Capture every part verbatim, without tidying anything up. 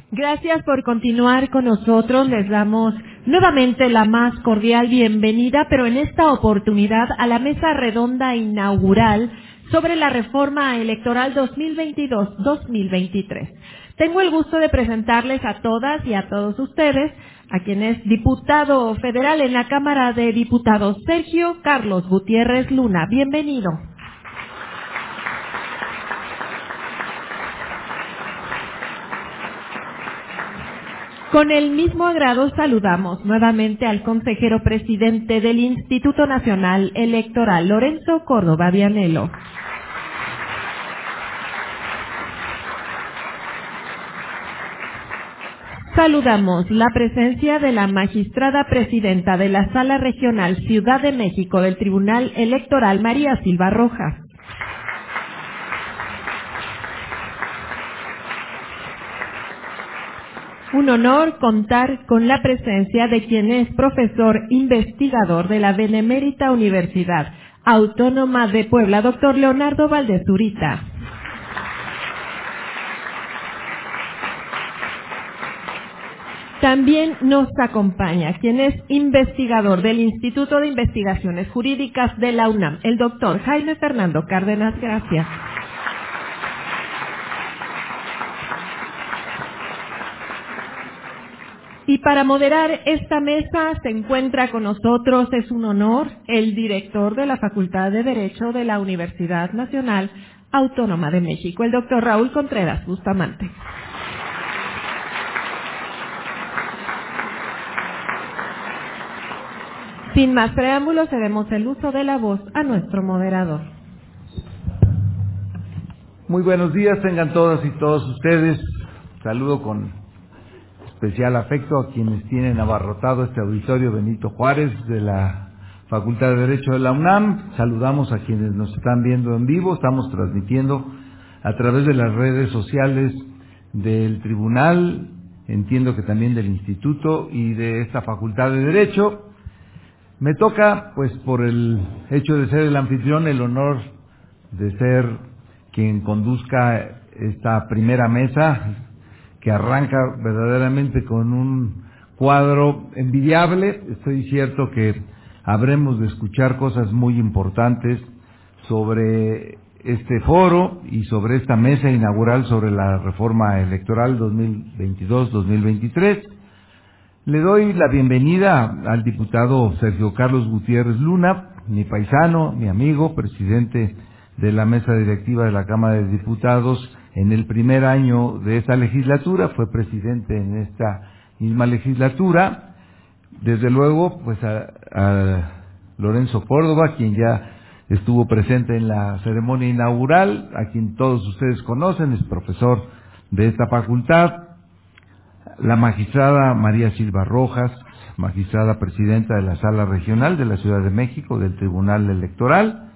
Gracias por continuar con nosotros. Les damos nuevamente la más cordial bienvenida, pero en esta oportunidad a la mesa redonda inaugural sobre la reforma electoral dos mil veintidós dos mil veintitrés. Tengo el gusto de presentarles a todas y a todos ustedes a quien es diputado federal en la Cámara de Diputados, Sergio Carlos Gutiérrez Luna. Bienvenido. Con el mismo agrado saludamos nuevamente al consejero presidente del Instituto Nacional Electoral, Lorenzo Córdoba Vianello. Saludamos la presencia de la magistrada presidenta de la Sala Regional Ciudad de México del Tribunal Electoral, María Silva Rojas. Un honor contar con la presencia de quien es profesor investigador de la Benemérita Universidad Autónoma de Puebla, doctor Leonardo Valdés Zurita. También nos acompaña quien es investigador del Instituto de Investigaciones Jurídicas de la UNAM, el doctor Jaime Fernando Cárdenas Gracia. Y para moderar esta mesa se encuentra con nosotros, es un honor, el director de la Facultad de Derecho de la Universidad Nacional Autónoma de México, el doctor Raúl Contreras Bustamante. Sin más preámbulos, cedemos el uso de la voz a nuestro moderador. Muy buenos días, tengan todas y todos ustedes. Saludo con especial afecto a quienes tienen abarrotado este auditorio Benito Juárez de la Facultad de Derecho de la UNAM. Saludamos a quienes nos están viendo en vivo. Estamos transmitiendo a través de las redes sociales del Tribunal, entiendo que también del Instituto y de esta Facultad de Derecho. Me toca, pues por el hecho de ser el anfitrión, el honor de ser quien conduzca esta primera mesa, que arranca verdaderamente con un cuadro envidiable. Estoy cierto que habremos de escuchar cosas muy importantes sobre este foro y sobre esta mesa inaugural sobre la reforma electoral dos mil veintidós dos mil veintitrés. Le doy la bienvenida al diputado Sergio Carlos Gutiérrez Luna, mi paisano, mi amigo, presidente de la mesa directiva de la Cámara de Diputados en el primer año de esta legislatura, fue presidente en esta misma legislatura. Desde luego, pues a, a Lorenzo Córdoba, quien ya estuvo presente en la ceremonia inaugural, a quien todos ustedes conocen, es profesor de esta facultad. La magistrada María Silva Rojas, magistrada presidenta de la Sala Regional de la Ciudad de México del Tribunal Electoral.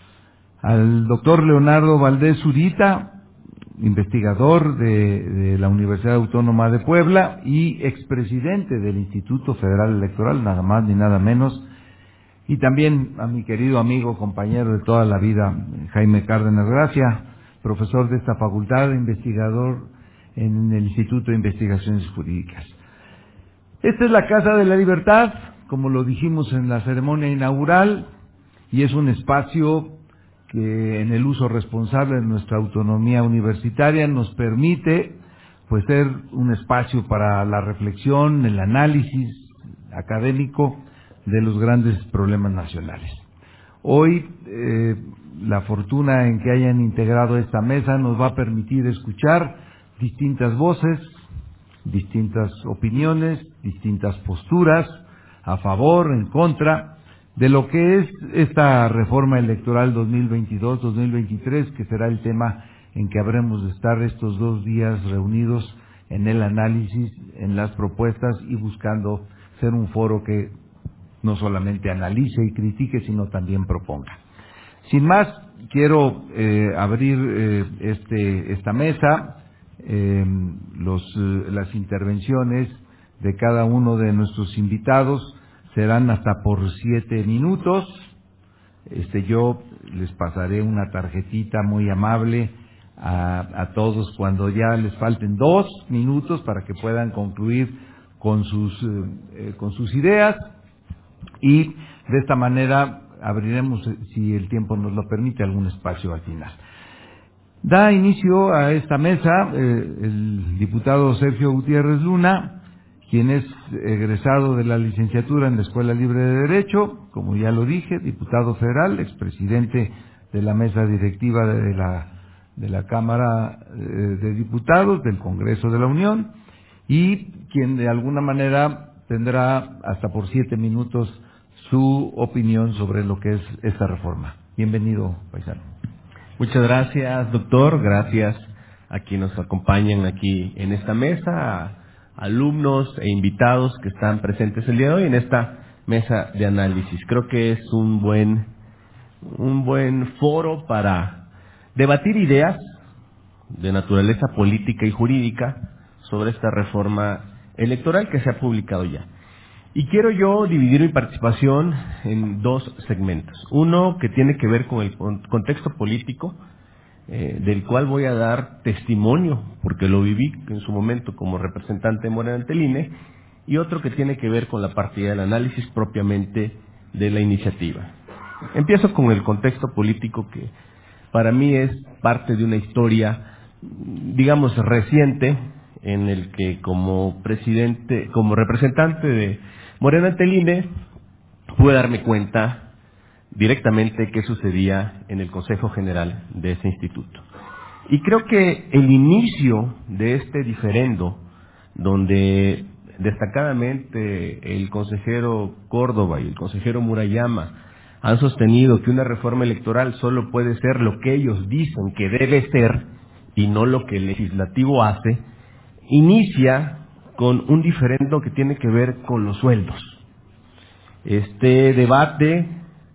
Al doctor Leonardo Valdés Zurita, investigador de, de la Universidad Autónoma de Puebla y expresidente del Instituto Federal Electoral, nada más ni nada menos. Y también a mi querido amigo, compañero de toda la vida, Jaime Cárdenas Gracia, profesor de esta facultad, investigador en el Instituto de Investigaciones Jurídicas. Esta es la Casa de la Libertad, como lo dijimos en la ceremonia inaugural, y es un espacio que en el uso responsable de nuestra autonomía universitaria nos permite pues ser un espacio para la reflexión, el análisis académico de los grandes problemas nacionales. Hoy eh, la fortuna en que hayan integrado esta mesa nos va a permitir escuchar distintas voces, distintas opiniones, distintas posturas, a favor, en contra, de lo que es esta reforma electoral dos mil veintidós dos mil veintitrés, que será el tema en que habremos de estar estos dos días reunidos en el análisis, en las propuestas y buscando ser un foro que no solamente analice y critique, sino también proponga. Sin más, quiero eh, abrir eh, este, esta mesa. Eh, los, eh, las intervenciones de cada uno de nuestros invitados serán hasta por siete minutos. Este, yo les pasaré una tarjetita muy amable a, a todos cuando ya les falten dos minutos para que puedan concluir con sus, eh, con sus ideas, y de esta manera abriremos, si el tiempo nos lo permite, algún espacio al final. Da inicio a esta mesa eh, el diputado Sergio Gutiérrez Luna, quien es egresado de la licenciatura en la Escuela Libre de Derecho, como ya lo dije, diputado federal, expresidente de la mesa directiva de la, de la Cámara de Diputados del Congreso de la Unión, y quien de alguna manera tendrá hasta por siete minutos su opinión sobre lo que es esta reforma. Bienvenido, paisano. Muchas gracias, doctor. Gracias a quienes nos acompañan aquí en esta mesa, a alumnos e invitados que están presentes el día de hoy en esta mesa de análisis. Creo que es un buen, un buen foro para debatir ideas de naturaleza política y jurídica sobre esta reforma electoral que se ha publicado ya. Y quiero yo dividir mi participación en dos segmentos. Uno que tiene que ver con el contexto político, eh, del cual voy a dar testimonio, porque lo viví en su momento como representante de Morena ante el I N E, y otro que tiene que ver con la partida del análisis propiamente de la iniciativa. Empiezo con el contexto político, que para mí es parte de una historia, digamos, reciente, en el que como presidente, como representante de Morena ante el I N E, pude darme cuenta directamente qué sucedía en el Consejo General de ese instituto. Y creo que el inicio de este diferendo, donde destacadamente el consejero Córdoba y el consejero Murayama han sostenido que una reforma electoral solo puede ser lo que ellos dicen que debe ser y no lo que el legislativo hace, inicia con un diferendo que tiene que ver con los sueldos. Este debate,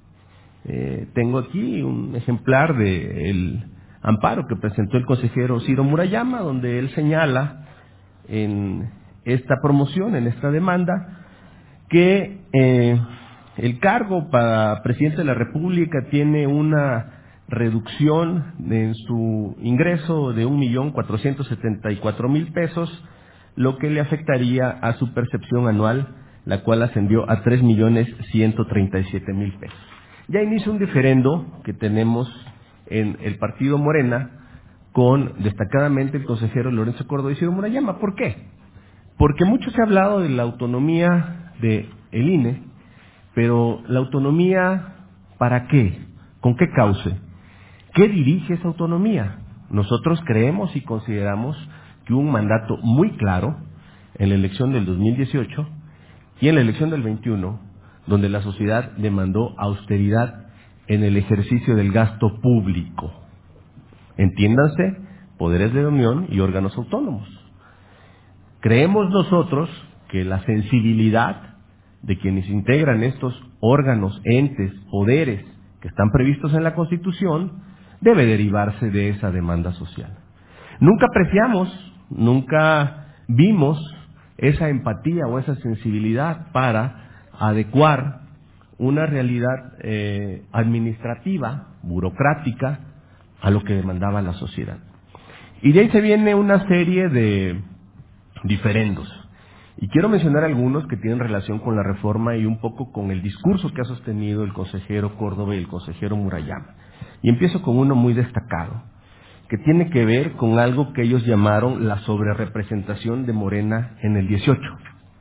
eh, tengo aquí un ejemplar del amparo que presentó el consejero Ciro Murayama, donde él señala en esta promoción, en esta demanda, que eh, el cargo para presidente de la República tiene una reducción en su ingreso de un millón cuatrocientos setenta y cuatro mil pesos, lo que le afectaría a su percepción anual, la cual ascendió a tres millones ciento treinta y siete mil pesos. Ya inicia un diferendo que tenemos en el partido Morena con destacadamente el consejero Lorenzo Córdoba y Ciro Murayama. ¿Por qué? Porque mucho se ha hablado de la autonomía del I N E, pero la autonomía, ¿para qué? ¿Con qué cauce? ¿Qué dirige esa autonomía? Nosotros creemos y consideramos que hubo un mandato muy claro en la elección del dos mil dieciocho y en la elección del veintiuno, donde la sociedad demandó austeridad en el ejercicio del gasto público. Entiéndanse, poderes de la Unión y órganos autónomos. Creemos nosotros que la sensibilidad de quienes integran estos órganos, entes, poderes que están previstos en la Constitución debe derivarse de esa demanda social. Nunca apreciamos, nunca vimos esa empatía o esa sensibilidad para adecuar una realidad eh, administrativa, burocrática, a lo que demandaba la sociedad. Y de ahí se viene una serie de diferendos. Y quiero mencionar algunos que tienen relación con la reforma y un poco con el discurso que ha sostenido el consejero Córdoba y el consejero Murayama. Y empiezo con uno muy destacado, que tiene que ver con algo que ellos llamaron la sobrerepresentación de Morena en el dieciocho.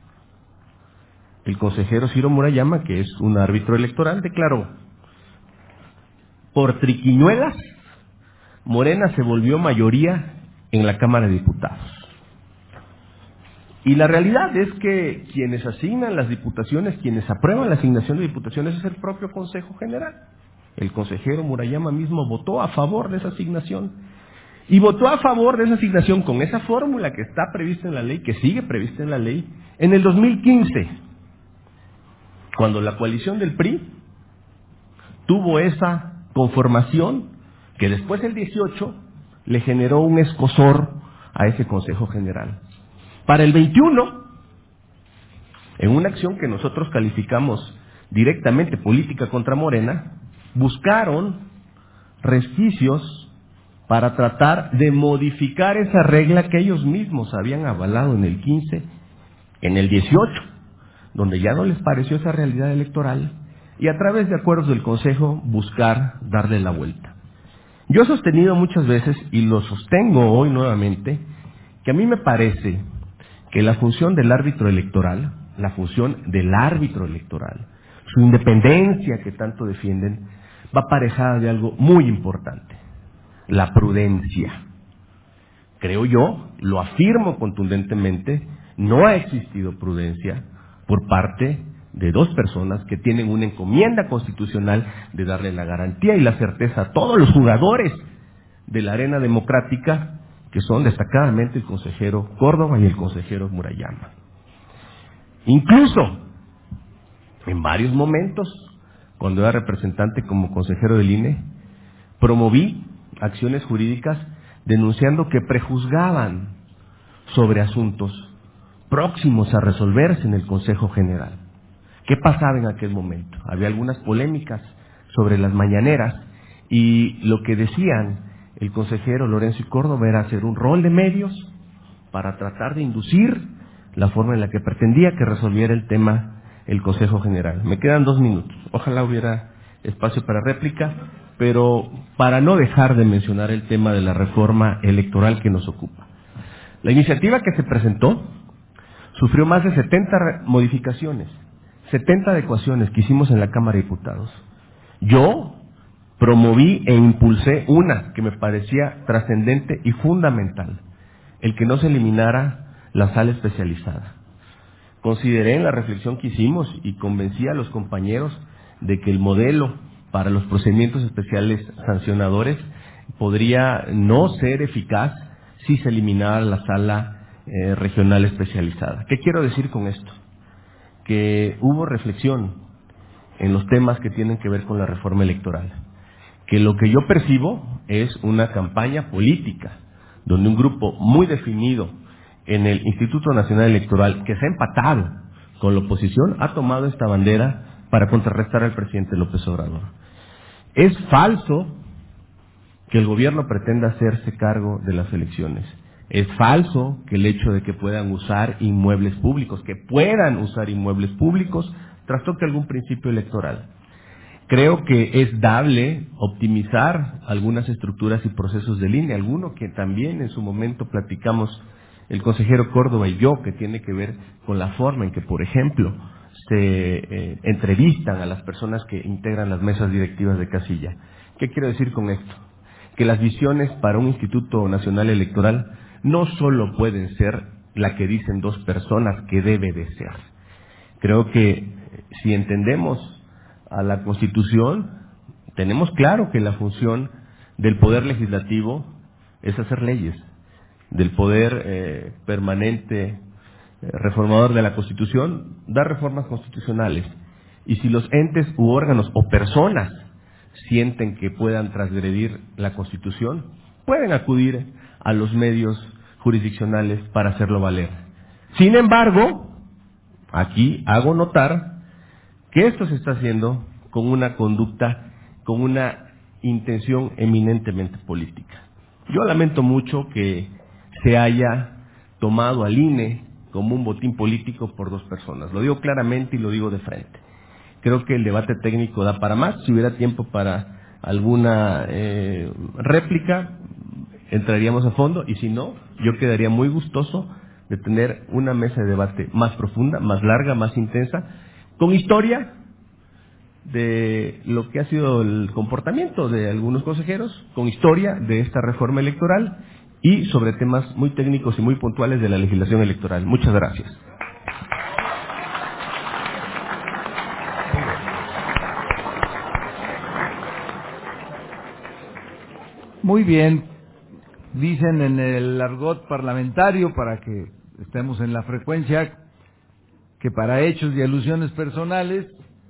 El consejero Ciro Murayama, que es un árbitro electoral, declaró: por triquiñuelas, Morena se volvió mayoría en la Cámara de Diputados. Y la realidad es que quienes asignan las diputaciones, quienes aprueban la asignación de diputaciones, es el propio Consejo General. El consejero Murayama mismo votó a favor de esa asignación. Y votó a favor de esa asignación con esa fórmula que está prevista en la ley, que sigue prevista en la ley, en el dos mil quince, cuando la coalición del P R I tuvo esa conformación que después del dieciocho le generó un escozor a ese Consejo General. Para el veintiuno, en una acción que nosotros calificamos directamente política contra Morena, buscaron resquicios para tratar de modificar esa regla que ellos mismos habían avalado en el quince, en el dieciocho, donde ya no les pareció esa realidad electoral, y a través de acuerdos del Consejo buscar darle la vuelta. Yo he sostenido muchas veces, y lo sostengo hoy nuevamente, que a mí me parece que la función del árbitro electoral, la función del árbitro electoral, su independencia que tanto defienden, va aparejada de algo muy importante: la prudencia. Creo yo, lo afirmo contundentemente, no ha existido prudencia por parte de dos personas que tienen una encomienda constitucional de darle la garantía y la certeza a todos los jugadores de la arena democrática, que son destacadamente el consejero Córdoba y el consejero Murayama. Incluso, en varios momentos, cuando era representante como consejero del I N E, promoví acciones jurídicas denunciando que prejuzgaban sobre asuntos próximos a resolverse en el Consejo General. ¿Qué pasaba en aquel momento? Había algunas polémicas sobre las mañaneras, y lo que decían el consejero Lorenzo y Córdoba era hacer un rol de medios para tratar de inducir la forma en la que pretendía que resolviera el tema el Consejo General. Me quedan dos minutos. Ojalá hubiera espacio para réplica, pero para no dejar de mencionar el tema de la reforma electoral que nos ocupa. La iniciativa que se presentó sufrió más de setenta modificaciones, setenta adecuaciones que hicimos en la Cámara de Diputados. Yo promoví e impulsé una que me parecía trascendente y fundamental: el que no se eliminara la sala especializada. Consideré en la reflexión que hicimos y convencí a los compañeros de que el modelo para los procedimientos especiales sancionadores podría no ser eficaz si se eliminara la sala eh, regional especializada. ¿Qué quiero decir con esto? Que hubo reflexión en los temas que tienen que ver con la reforma electoral, que lo que yo percibo es una campaña política, donde un grupo muy definido en el Instituto Nacional Electoral, que se ha empatado con la oposición, ha tomado esta bandera para contrarrestar al presidente López Obrador. Es falso que el gobierno pretenda hacerse cargo de las elecciones. Es falso que el hecho de que puedan usar inmuebles públicos, que puedan usar inmuebles públicos, trastoque algún principio electoral. Creo que es dable optimizar algunas estructuras y procesos del I N E, alguno que también en su momento platicamos el consejero Córdoba y yo, que tiene que ver con la forma en que, por ejemplo, se eh, entrevistan a las personas que integran las mesas directivas de casilla. ¿Qué quiero decir con esto? Que las visiones para un Instituto Nacional Electoral no solo pueden ser la que dicen dos personas que debe de ser. Creo que si entendemos a la Constitución, tenemos claro que la función del Poder Legislativo es hacer leyes, del Poder eh, Permanente eh, Reformador de la Constitución, dar reformas constitucionales. Y si los entes u órganos o personas sienten que puedan transgredir la Constitución, pueden acudir a los medios jurisdiccionales para hacerlo valer. Sin embargo, aquí hago notar que esto se está haciendo con una conducta, con una intención eminentemente política. Yo lamento mucho que se haya tomado al I N E como un botín político por dos personas. Lo digo claramente y lo digo de frente. Creo que el debate técnico da para más. Si hubiera tiempo para alguna eh, réplica, entraríamos a fondo, y si no, yo quedaría muy gustoso de tener una mesa de debate más profunda, más larga, más intensa, con historia de lo que ha sido el comportamiento de algunos consejeros, con historia de esta reforma electoral y sobre temas muy técnicos y muy puntuales de la legislación electoral. Muchas gracias. Muy bien. Dicen en el argot parlamentario, para que estemos en la frecuencia, que para hechos y alusiones personales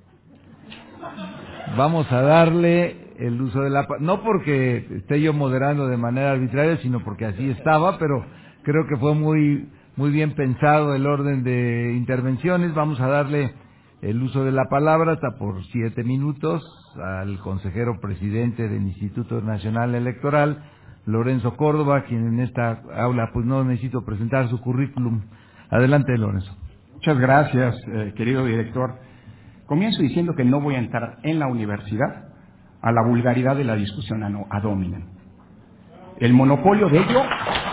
vamos a darle el uso de la... No porque esté yo moderando de manera arbitraria, sino porque así estaba, pero creo que fue muy, muy bien pensado el orden de intervenciones. Vamos a darle el uso de la palabra hasta por siete minutos al consejero presidente del Instituto Nacional Electoral, Lorenzo Córdoba, quien en esta aula pues no necesito presentar su currículum. Adelante, Lorenzo. Muchas gracias, eh, querido director. Comienzo diciendo que no voy a entrar en la universidad a la vulgaridad de la discusión ad hominem. El monopolio de ello,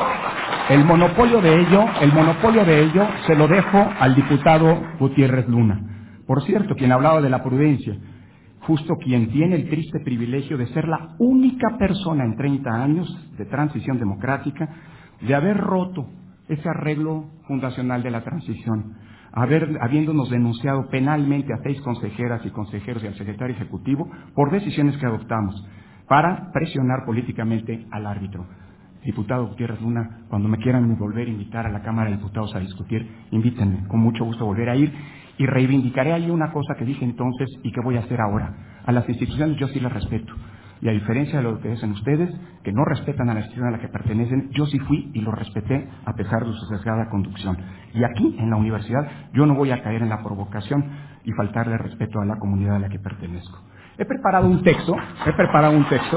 el monopolio de ello, el monopolio de ello se lo dejo al diputado Gutiérrez Luna. Por cierto, quien hablaba de la prudencia, justo quien tiene el triste privilegio de ser la única persona en treinta años de transición democrática de haber roto ese arreglo fundacional de la transición, haber, habiéndonos denunciado penalmente a seis consejeras y consejeros y al secretario ejecutivo por decisiones que adoptamos para presionar políticamente al árbitro. Diputado Gutiérrez Luna, cuando me quieran volver a invitar a la Cámara de Diputados a discutir, invítenme, con mucho gusto volver a ir, y reivindicaré ahí una cosa que dije entonces y que voy a hacer ahora. A las instituciones yo sí las respeto, y a diferencia de lo que dicen ustedes, que no respetan a la institución a la que pertenecen, yo sí fui y lo respeté a pesar de su sesgada conducción. Y aquí, en la universidad, yo no voy a caer en la provocación y faltarle respeto a la comunidad a la que pertenezco. He preparado un texto, he preparado un texto,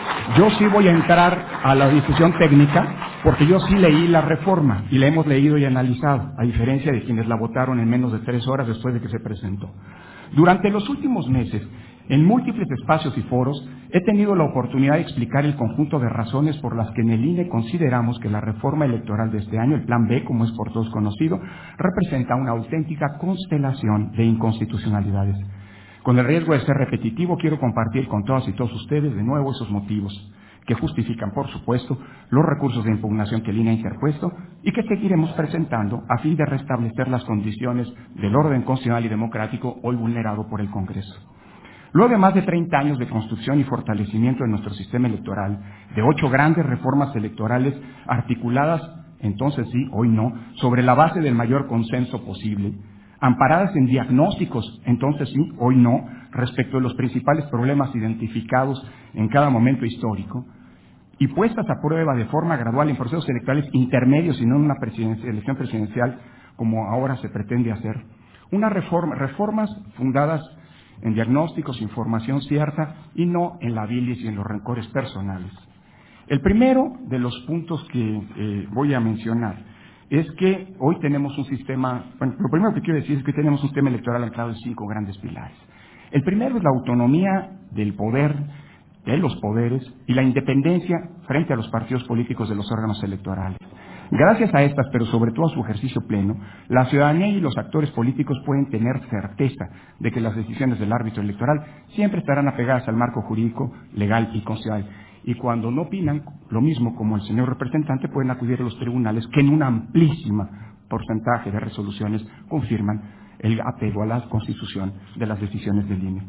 yo sí voy a entrar a la discusión técnica, porque yo sí leí la reforma, y la hemos leído y analizado, a diferencia de quienes la votaron en menos de tres horas después de que se presentó. Durante los últimos meses, en múltiples espacios y foros, he tenido la oportunidad de explicar el conjunto de razones por las que en el I N E consideramos que la reforma electoral de este año, el Plan B, como es por todos conocido, representa una auténtica constelación de inconstitucionalidades. Con el riesgo de ser repetitivo, quiero compartir con todas y todos ustedes de nuevo esos motivos que justifican, por supuesto, los recursos de impugnación que el I N E ha interpuesto y que seguiremos presentando a fin de restablecer las condiciones del orden constitucional y democrático hoy vulnerado por el Congreso. Luego de más de treinta años de construcción y fortalecimiento de nuestro sistema electoral, de ocho grandes reformas electorales articuladas, entonces sí, hoy no, sobre la base del mayor consenso posible, amparadas en diagnósticos, entonces sí, hoy no, respecto de los principales problemas identificados en cada momento histórico, y puestas a prueba de forma gradual en procesos electorales intermedios y no en una presidencia, elección presidencial como ahora se pretende hacer. Unas reforma, reformas fundadas en diagnósticos, información cierta y no en la bilis y en los rencores personales. El primero de los puntos que eh, voy a mencionar es que hoy tenemos un sistema, bueno, lo primero que quiero decir es que tenemos un sistema electoral anclado en cinco grandes pilares. El primero es la autonomía del poder, de los poderes, y la independencia frente a los partidos políticos de los órganos electorales. Gracias a estas, pero sobre todo a su ejercicio pleno, la ciudadanía y los actores políticos pueden tener certeza de que las decisiones del árbitro electoral siempre estarán apegadas al marco jurídico, legal y constitucional. Y cuando no opinan lo mismo como el señor representante, pueden acudir a los tribunales que en un amplísimo porcentaje de resoluciones confirman el apego a la Constitución de las decisiones del I N E.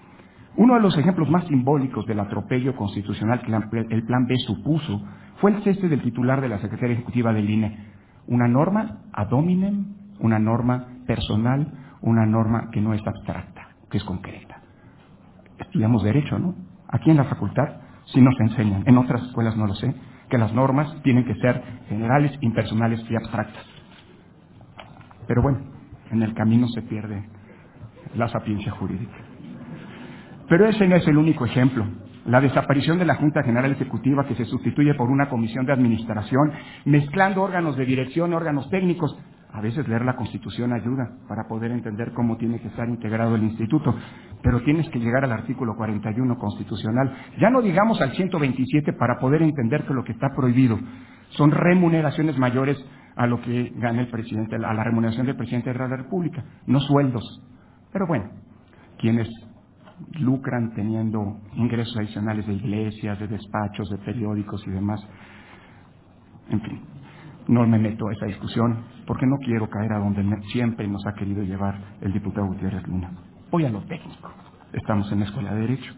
Uno de los ejemplos más simbólicos del atropello constitucional que el Plan B supuso fue el cese del titular de la Secretaría Ejecutiva del I N E. Una norma ad hominem, una norma personal, una norma que no es abstracta, que es concreta. Estudiamos Derecho, ¿no? Aquí en la facultad sí nos enseñan, en otras escuelas no lo sé, que las normas tienen que ser generales, impersonales y abstractas. Pero bueno, en el camino se pierde la sapiencia jurídica. Pero ese no es el único ejemplo. La desaparición de la Junta General Ejecutiva, que se sustituye por una comisión de administración, mezclando órganos de dirección, órganos técnicos. A veces leer la Constitución ayuda para poder entender cómo tiene que estar integrado el instituto, pero tienes que llegar al artículo cuarenta y uno constitucional, ya no digamos al ciento veintisiete, para poder entender que lo que está prohibido son remuneraciones mayores a lo que gana el presidente, a la remuneración del presidente de la República, no sueldos. Pero bueno, quienes lucran teniendo ingresos adicionales de iglesias, de despachos, de periódicos y demás, en fin, no me meto a esa discusión porque no quiero caer a donde siempre nos ha querido llevar el diputado Gutiérrez Luna. Voy a lo técnico. Estamos en la Escuela de Derecho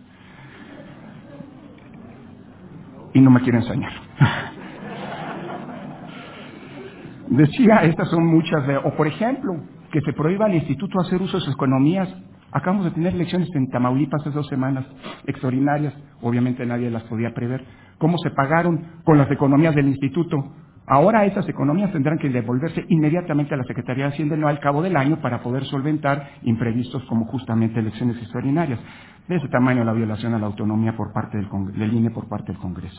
y no me quiero ensañar. Decía, estas son muchas de, o por ejemplo, que se prohíba al instituto hacer uso de sus economías. Acabamos de tener elecciones en Tamaulipas hace dos semanas, extraordinarias, obviamente nadie las podía prever. ¿Cómo se pagaron con las economías del instituto? Ahora esas economías tendrán que devolverse inmediatamente a la Secretaría de Hacienda al cabo del año para poder solventar imprevistos como justamente elecciones extraordinarias. De ese tamaño la violación a la autonomía por parte del, del I N E por parte del Congreso.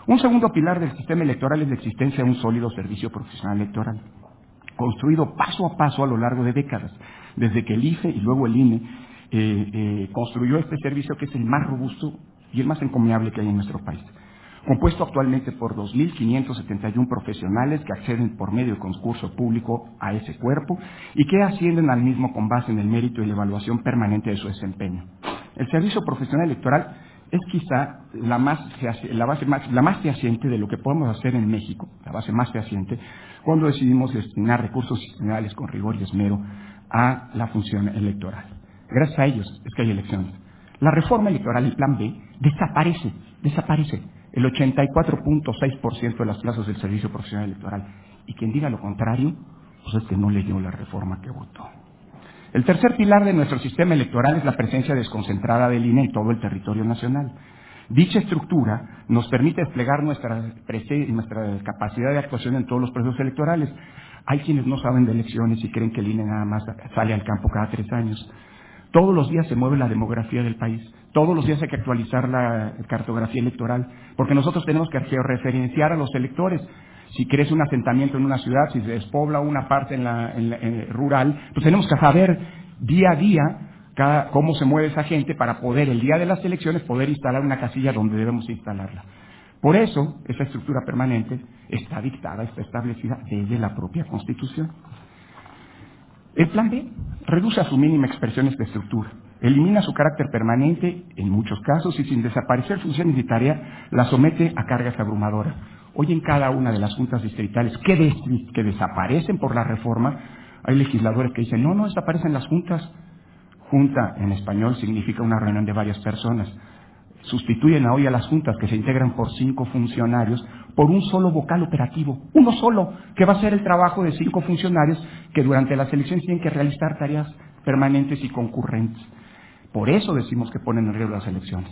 Un segundo pilar del sistema electoral es la existencia de un sólido servicio profesional electoral, construido paso a paso a lo largo de décadas, desde que el I F E y luego el I N E eh, eh, construyó este servicio que es el más robusto y el más encomiable que hay en nuestro país, compuesto actualmente por dos mil quinientos setenta y uno profesionales que acceden por medio de concurso público a ese cuerpo y que ascienden al mismo con base en el mérito y la evaluación permanente de su desempeño. El servicio profesional electoral es quizá la, más, la base más, la más fehaciente de lo que podemos hacer en México, la base más fehaciente, cuando decidimos destinar recursos institucionales con rigor y esmero a la función electoral. Gracias a ellos es que hay elecciones. La reforma electoral, el plan B, desaparece, desaparece el ochenta y cuatro punto seis por ciento de las plazas del servicio profesional electoral. Y quien diga lo contrario, pues es que no leyó la reforma que votó. El tercer pilar de nuestro sistema electoral es la presencia desconcentrada del I N E en todo el territorio nacional. Dicha estructura nos permite desplegar nuestra, nuestra capacidad de actuación en todos los procesos electorales. Hay quienes no saben de elecciones y creen que el I N E nada más sale al campo cada tres años. Todos los días se mueve la demografía del país. Todos los días hay que actualizar la cartografía electoral, porque nosotros tenemos que georreferenciar a los electores. Si crece un asentamiento en una ciudad, si se despobla una parte en la, en la en rural, pues tenemos que saber día a día cada, cómo se mueve esa gente para poder, el día de las elecciones, poder instalar una casilla donde debemos instalarla. Por eso, esa estructura permanente está dictada, está establecida desde la propia Constitución. El plan B reduce a su mínima expresión esta estructura, elimina su carácter permanente en muchos casos y sin desaparecer funciones y tareas, la somete a cargas abrumadoras. Hoy en cada una de las juntas distritales que, des, que desaparecen por la reforma, hay legisladores que dicen, no, no desaparecen las juntas. Junta en español significa una reunión de varias personas. Sustituyen hoy a las juntas que se integran por cinco funcionarios por un solo vocal operativo, uno solo, que va a hacer el trabajo de cinco funcionarios que durante las elecciones tienen que realizar tareas permanentes y concurrentes. Por eso decimos que ponen en riesgo las elecciones.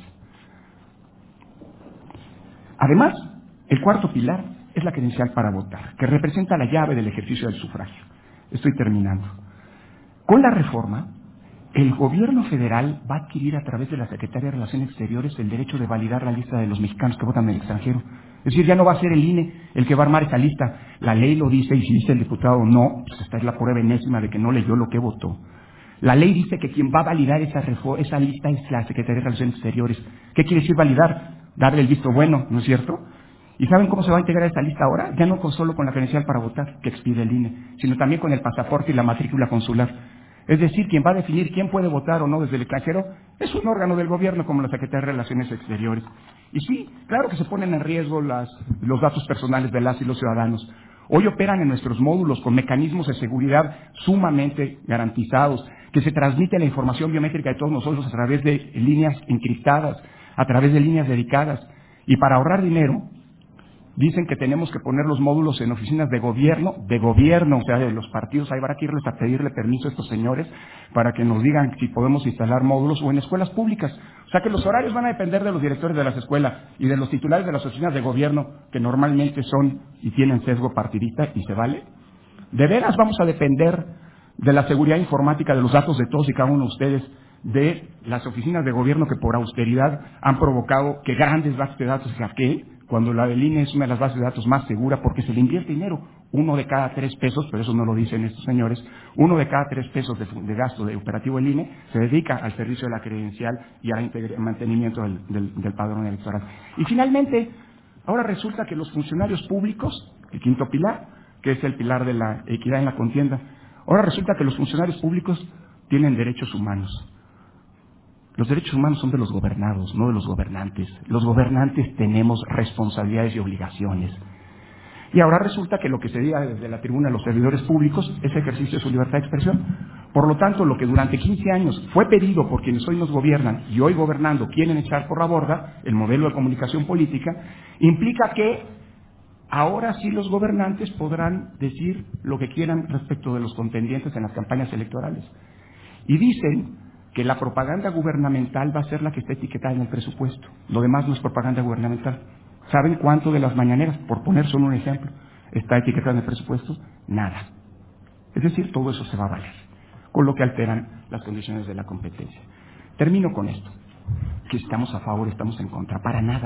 Además, el cuarto pilar es la credencial para votar, que representa la llave del ejercicio del sufragio. Estoy terminando. Con la reforma, el gobierno federal va a adquirir a través de la Secretaría de Relaciones Exteriores el derecho de validar la lista de los mexicanos que votan en el extranjero. Es decir, ya no va a ser el I N E el que va a armar esa lista. La ley lo dice y si dice el diputado no, pues esta es la prueba enésima de que no leyó lo que votó. La ley dice que quien va a validar esa, esa lista es la Secretaría de Relaciones Exteriores. ¿Qué quiere decir validar? Darle el visto bueno, ¿no es cierto? ¿Y saben cómo se va a integrar esta lista ahora? Ya no con solo con la credencial para votar, que expide el I N E, sino también con el pasaporte y la matrícula consular. Es decir, quien va a definir quién puede votar o no desde el extranjero es un órgano del gobierno como la Secretaría de Relaciones Exteriores. Y sí, claro que se ponen en riesgo las, los datos personales de las y los ciudadanos. Hoy operan en nuestros módulos con mecanismos de seguridad sumamente garantizados, que se transmite la información biométrica de todos nosotros a través de líneas encriptadas, a través de líneas dedicadas. Y para ahorrar dinero, dicen que tenemos que poner los módulos en oficinas de gobierno, de gobierno, o sea, de los partidos. Ahí habrá que irles a pedirle permiso a estos señores para que nos digan si podemos instalar módulos o en escuelas públicas. O sea, que los horarios van a depender de los directores de las escuelas y de los titulares de las oficinas de gobierno, que normalmente son y tienen sesgo partidista, y se vale. ¿De veras vamos a depender de la seguridad informática de los datos de todos y cada uno de ustedes, de las oficinas de gobierno que por austeridad han provocado que grandes bases de datos se hackeen, cuando la del I N E es una de las bases de datos más seguras porque se le invierte dinero? Uno de cada tres pesos, pero eso no lo dicen estos señores, uno de cada tres pesos de, de gasto de operativo del I N E se dedica al servicio de la credencial y al mantenimiento del, del, del padrón electoral. Y finalmente, ahora resulta que los funcionarios públicos, el quinto pilar, que es el pilar de la equidad en la contienda, ahora resulta que los funcionarios públicos tienen derechos humanos. Los derechos humanos son de los gobernados, no de los gobernantes. Los gobernantes tenemos responsabilidades y obligaciones. Y ahora resulta que lo que se diga desde la tribuna de los servidores públicos es ejercicio de su libertad de expresión. Por lo tanto, lo que durante quince años fue pedido por quienes hoy nos gobiernan y hoy gobernando quieren echar por la borda, el modelo de comunicación política, implica que ahora sí los gobernantes podrán decir lo que quieran respecto de los contendientes en las campañas electorales. Y dicen que la propaganda gubernamental va a ser la que está etiquetada en el presupuesto. Lo demás no es propaganda gubernamental. ¿Saben cuánto de las mañaneras, por poner solo un ejemplo, está etiquetada en el presupuesto? Nada. Es decir, todo eso se va a valer, con lo que alteran las condiciones de la competencia. Termino con esto. Que estamos a favor, estamos en contra. Para nada.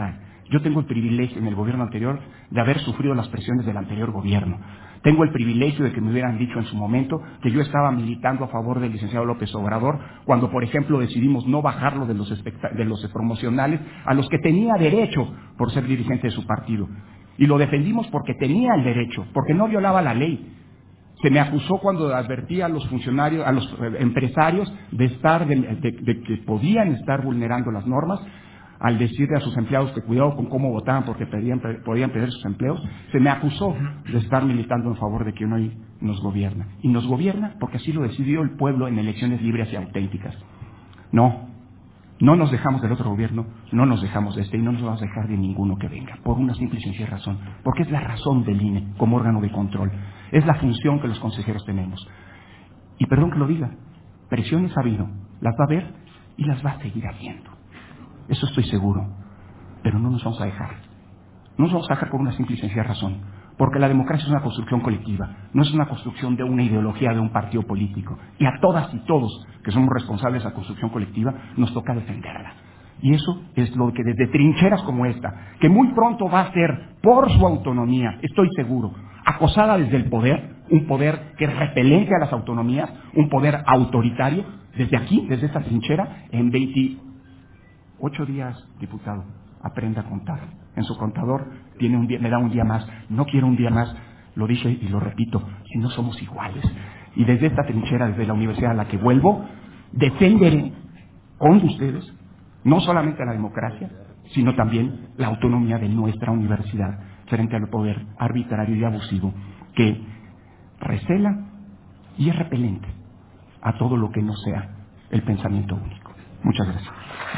Yo tengo el privilegio en el gobierno anterior de haber sufrido las presiones del anterior gobierno. Tengo el privilegio de que me hubieran dicho en su momento que yo estaba militando a favor del licenciado López Obrador cuando, por ejemplo, decidimos no bajarlo de los, de los promocionales a los que tenía derecho por ser dirigente de su partido. Y lo defendimos porque tenía el derecho, porque no violaba la ley. Se me acusó cuando advertía a los funcionarios, a los empresarios de estar, de, de, de que podían estar vulnerando las normas, al decirle a sus empleados que cuidado con cómo votaban porque pedían, podían perder sus empleos. Se me acusó de estar militando en favor de quien hoy nos gobierna. Y nos gobierna porque así lo decidió el pueblo en elecciones libres y auténticas. No, no nos dejamos del otro gobierno, no nos dejamos de este y no nos vamos a dejar de ninguno que venga, por una simple y sencilla razón, porque es la razón del I N E como órgano de control, es la función que los consejeros tenemos. Y perdón que lo diga, presiones ha habido, las va a haber y las va a seguir habiendo. Eso estoy seguro, pero no nos vamos a dejar. No nos vamos a dejar por una simple y sencilla razón, porque la democracia es una construcción colectiva, no es una construcción de una ideología de un partido político. Y a todas y todos que somos responsables de esa construcción colectiva, nos toca defenderla. Y eso es lo que desde trincheras como esta, que muy pronto va a ser, por su autonomía, estoy seguro, acosada desde el poder, un poder que es repelente a las autonomías, un poder autoritario, desde aquí, desde esta trinchera, en veintiocho días, diputado, aprenda a contar. En su contador tiene un día, me da un día más. No quiero un día más, lo dije y lo repito, si no somos iguales. Y desde esta trinchera, desde la universidad a la que vuelvo, defenderé con ustedes no solamente la democracia, sino también la autonomía de nuestra universidad frente al poder arbitrario y abusivo que recela y es repelente a todo lo que no sea el pensamiento único. Muchas gracias.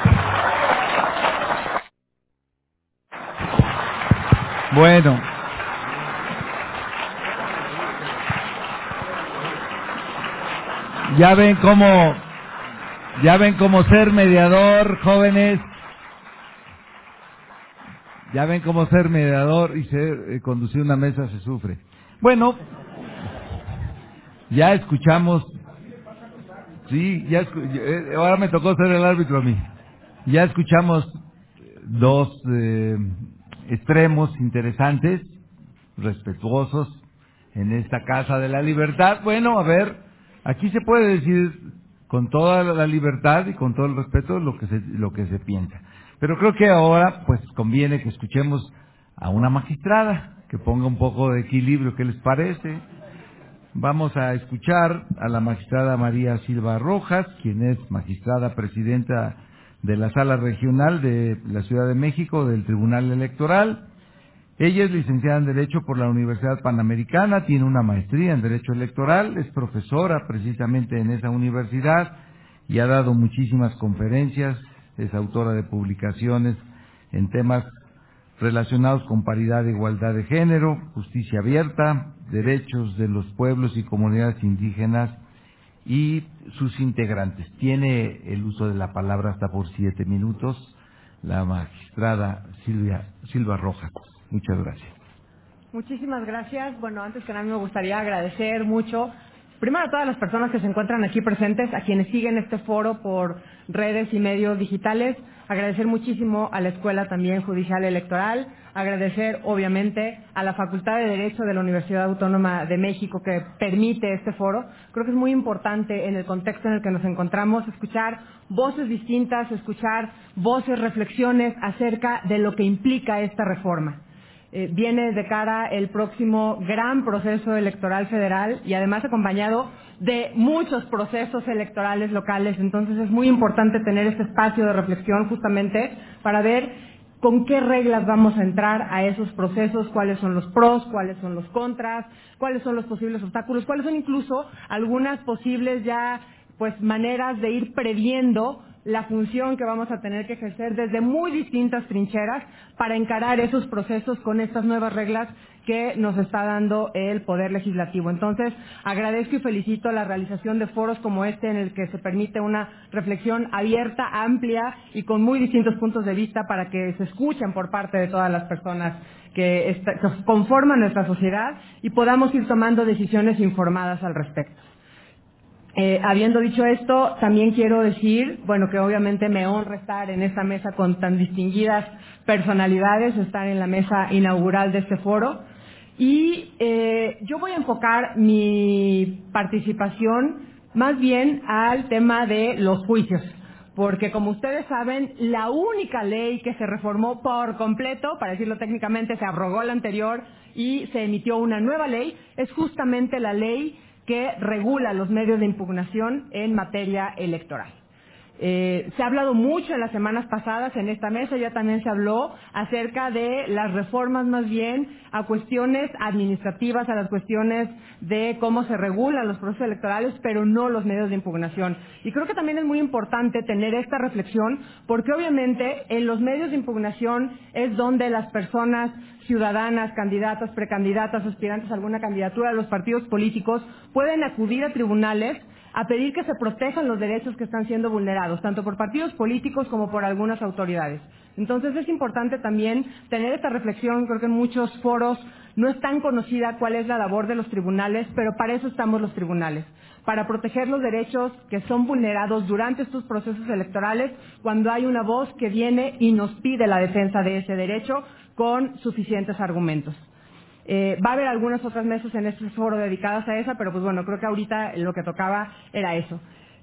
Bueno, ya ven cómo, ya ven cómo ser mediador, jóvenes, ya ven cómo ser mediador y ser, eh, conducir una mesa se sufre. Bueno, ya escuchamos, sí, ya escu eh, ahora me tocó ser el árbitro a mí. Ya escuchamos dos eh, extremos interesantes, respetuosos en esta Casa de la Libertad. Bueno, a ver, aquí se puede decir con toda la libertad y con todo el respeto lo que se, lo que se piensa. Pero creo que ahora pues conviene que escuchemos a una magistrada que ponga un poco de equilibrio. ¿Qué les parece? Vamos a escuchar a la magistrada María Silva Rojas, quien es magistrada presidenta de la Sala Regional de la Ciudad de México del Tribunal Electoral. Ella es licenciada en Derecho por la Universidad Panamericana, tiene una maestría en Derecho Electoral, es profesora precisamente en esa universidad y ha dado muchísimas conferencias, es autora de publicaciones en temas relacionados con paridad e igualdad de género, justicia abierta, derechos de los pueblos y comunidades indígenas y sus integrantes. Tiene el uso de la palabra hasta por siete minutos la magistrada Silvia Silva Rojas. Muchas gracias. Muchísimas gracias. Bueno, antes que nada me gustaría agradecer mucho, primero a todas las personas que se encuentran aquí presentes, a quienes siguen este foro por redes y medios digitales, agradecer muchísimo a la Escuela también Judicial Electoral, agradecer obviamente a la Facultad de Derecho de la Universidad Autónoma de México que permite este foro. Creo que es muy importante en el contexto en el que nos encontramos escuchar voces distintas, escuchar voces, reflexiones acerca de lo que implica esta reforma. Eh, viene de cara el próximo gran proceso electoral federal y además acompañado de muchos procesos electorales locales. Entonces es muy importante tener este espacio de reflexión justamente para ver con qué reglas vamos a entrar a esos procesos, cuáles son los pros, cuáles son los contras, cuáles son los posibles obstáculos, cuáles son incluso algunas posibles ya pues maneras de ir previendo la función que vamos a tener que ejercer desde muy distintas trincheras para encarar esos procesos con estas nuevas reglas que nos está dando el Poder Legislativo. Entonces, agradezco y felicito la realización de foros como este en el que se permite una reflexión abierta, amplia y con muy distintos puntos de vista para que se escuchen por parte de todas las personas que, está, que conforman nuestra sociedad y podamos ir tomando decisiones informadas al respecto. Eh, habiendo dicho esto, también quiero decir, bueno, que obviamente me honra estar en esta mesa con tan distinguidas personalidades, estar en la mesa inaugural de este foro. Y eh, yo voy a enfocar mi participación más bien al tema de los juicios, porque como ustedes saben, la única ley que se reformó por completo, para decirlo técnicamente, se abrogó la anterior y se emitió una nueva ley, es justamente la ley que regula los medios de impugnación en materia electoral. Eh, se ha hablado mucho en las semanas pasadas en esta mesa, ya también se habló acerca de las reformas más bien a cuestiones administrativas, a las cuestiones de cómo se regulan los procesos electorales, pero no los medios de impugnación. Y creo que también es muy importante tener esta reflexión, porque obviamente en los medios de impugnación es donde las personas ciudadanas, candidatas, precandidatas, aspirantes a alguna candidatura de los partidos políticos pueden acudir a tribunales a pedir que se protejan los derechos que están siendo vulnerados, tanto por partidos políticos como por algunas autoridades. Entonces es importante también tener esta reflexión. Creo que en muchos foros no es tan conocida cuál es la labor de los tribunales, pero para eso estamos los tribunales, para proteger los derechos que son vulnerados durante estos procesos electorales, cuando hay una voz que viene y nos pide la defensa de ese derecho con suficientes argumentos. Eh, va a haber algunas otras mesas en este foro dedicadas a esa, pero pues bueno, creo que ahorita lo que tocaba era eso.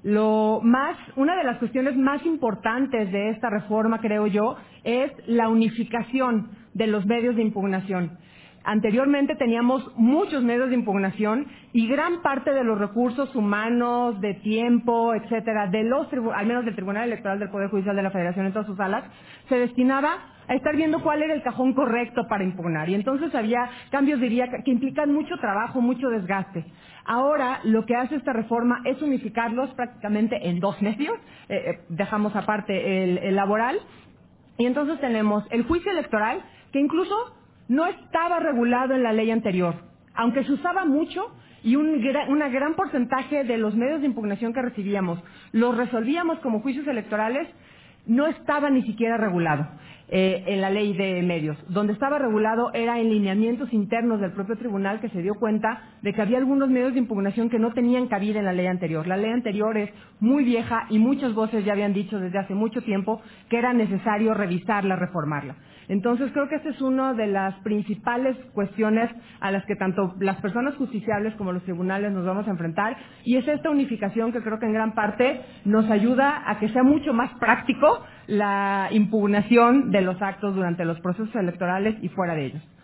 Lo más, una de las cuestiones más importantes de esta reforma, creo yo, es la unificación de los medios de impugnación. Anteriormente teníamos muchos medios de impugnación y gran parte de los recursos humanos, de tiempo, etcétera, de los al menos del Tribunal Electoral del Poder Judicial de la Federación en todas sus salas, se destinaba a estar viendo cuál era el cajón correcto para impugnar. Y entonces había cambios, diría, que implican mucho trabajo, mucho desgaste. Ahora, lo que hace esta reforma es unificarlos prácticamente en dos medios, eh, eh, dejamos aparte el, el laboral, y entonces tenemos el juicio electoral, que incluso no estaba regulado en la ley anterior, aunque se usaba mucho y un gran, una gran porcentaje de los medios de impugnación que recibíamos los resolvíamos como juicios electorales, no estaba ni siquiera regulado eh, en la ley de medios. Donde estaba regulado era en lineamientos internos del propio tribunal, que se dio cuenta de que había algunos medios de impugnación que no tenían cabida en la ley anterior. La ley anterior es muy vieja y muchas voces ya habían dicho desde hace mucho tiempo que era necesario revisarla, reformarla. Entonces creo que esta es una de las principales cuestiones a las que tanto las personas justiciables como los tribunales nos vamos a enfrentar, y es esta unificación que creo que en gran parte nos ayuda a que sea mucho más práctico la impugnación de los actos durante los procesos electorales y fuera de ellos.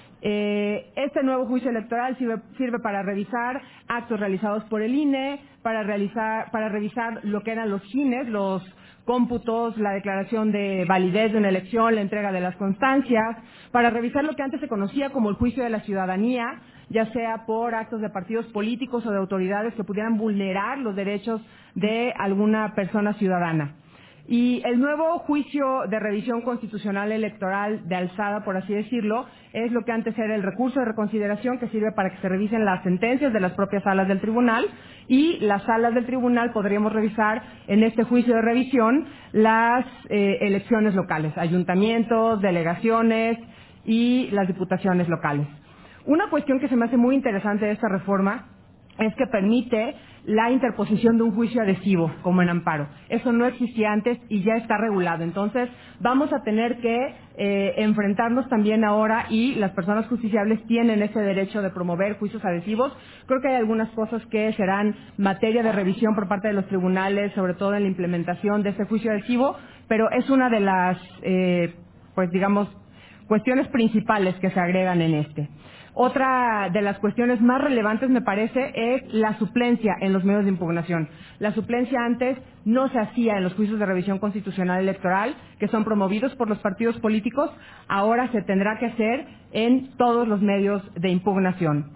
Eh, este nuevo juicio electoral sirve, sirve para revisar actos realizados por el I N E, para realizar, para revisar lo que eran los G I N Es, los cómputos, la declaración de validez de una elección, la entrega de las constancias, para revisar lo que antes se conocía como el juicio de la ciudadanía, ya sea por actos de partidos políticos o de autoridades que pudieran vulnerar los derechos de alguna persona ciudadana. Y el nuevo juicio de revisión constitucional electoral de alzada, por así decirlo, es lo que antes era el recurso de reconsideración, que sirve para que se revisen las sentencias de las propias salas del tribunal, y las salas del tribunal podríamos revisar en este juicio de revisión las eh, elecciones locales, ayuntamientos, delegaciones y las diputaciones locales. Una cuestión que se me hace muy interesante de esta reforma es que permite la interposición de un juicio adhesivo, como en amparo. Eso no existía antes y ya está regulado. Entonces, vamos a tener que eh, enfrentarnos también ahora, y las personas justiciables tienen ese derecho de promover juicios adhesivos. Creo que hay algunas cosas que serán materia de revisión por parte de los tribunales, sobre todo en la implementación de ese juicio adhesivo, pero es una de las, eh, pues digamos, cuestiones principales que se agregan en este. Otra de las cuestiones más relevantes, me parece, es la suplencia en los medios de impugnación. La suplencia antes no se hacía en los juicios de revisión constitucional electoral, que son promovidos por los partidos políticos. Ahora se tendrá que hacer en todos los medios de impugnación.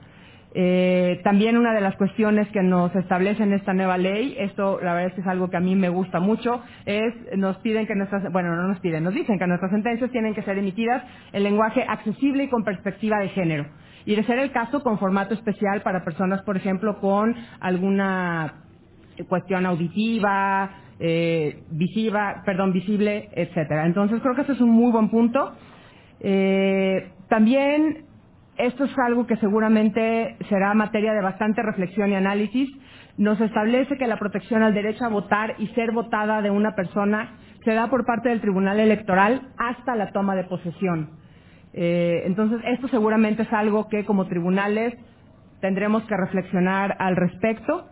Eh, también una de las cuestiones que nos establece en esta nueva ley, esto la verdad es que es algo que a mí me gusta mucho, es nos piden que nuestras, bueno, no nos piden, nos dicen que nuestras sentencias tienen que ser emitidas en lenguaje accesible y con perspectiva de género. Y de ser el caso, con formato especial para personas, por ejemplo, con alguna cuestión auditiva, eh, visiva, perdón, visible, etcétera. Entonces creo que este es un muy buen punto. Eh, también esto es algo que seguramente será materia de bastante reflexión y análisis. Nos establece que la protección al derecho a votar y ser votada de una persona se da por parte del Tribunal Electoral hasta la toma de posesión. Eh, entonces, esto seguramente es algo que como tribunales tendremos que reflexionar al respecto.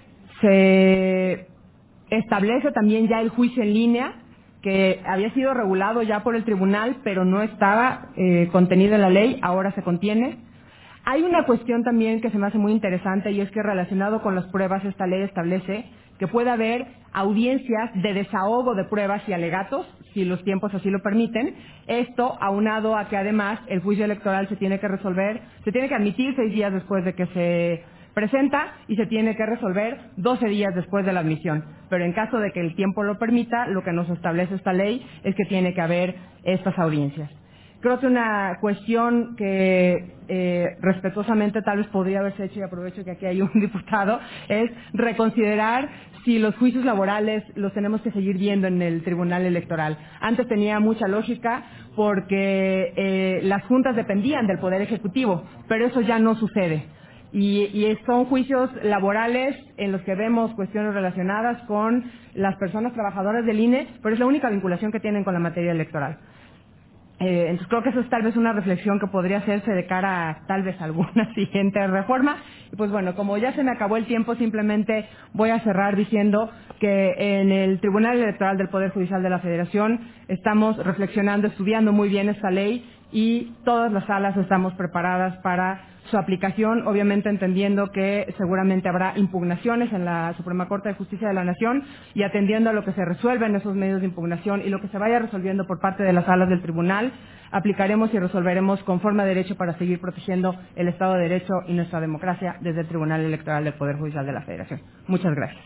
Se establece también ya el juicio en línea, que había sido regulado ya por el tribunal, pero no estaba eh, contenido en la ley, ahora se contiene. Hay una cuestión también que se me hace muy interesante, y es que relacionado con las pruebas, esta ley establece que puede haber audiencias de desahogo de pruebas y alegatos, si los tiempos así lo permiten. Esto aunado a que además el juicio electoral se tiene que resolver, se tiene que admitir seis días después de que se presenta y se tiene que resolver doce días después de la admisión. Pero en caso de que el tiempo lo permita, lo que nos establece esta ley es que tiene que haber estas audiencias. Creo que una cuestión que eh, respetuosamente tal vez podría haberse hecho, y aprovecho que aquí hay un diputado, es reconsiderar si los juicios laborales los tenemos que seguir viendo en el Tribunal Electoral. Antes tenía mucha lógica porque eh, las juntas dependían del Poder Ejecutivo, pero eso ya no sucede. Y, y son juicios laborales en los que vemos cuestiones relacionadas con las personas trabajadoras del I N E, pero es la única vinculación que tienen con la materia electoral. Eh, entonces creo que eso es tal vez una reflexión que podría hacerse de cara a tal vez alguna siguiente reforma. Y pues bueno, como ya se me acabó el tiempo, simplemente voy a cerrar diciendo que en el Tribunal Electoral del Poder Judicial de la Federación estamos reflexionando, estudiando muy bien esta ley, y todas las salas estamos preparadas para su aplicación, obviamente entendiendo que seguramente habrá impugnaciones en la Suprema Corte de Justicia de la Nación, y atendiendo a lo que se resuelve en esos medios de impugnación y lo que se vaya resolviendo por parte de las salas del tribunal, aplicaremos y resolveremos conforme a derecho para seguir protegiendo el Estado de Derecho y nuestra democracia desde el Tribunal Electoral del Poder Judicial de la Federación. Muchas gracias.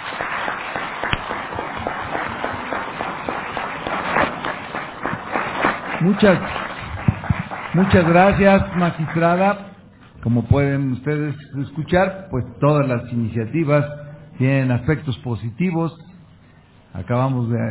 Muchas, muchas gracias, magistrada. Como pueden ustedes escuchar, pues todas las iniciativas tienen aspectos positivos. Acabamos de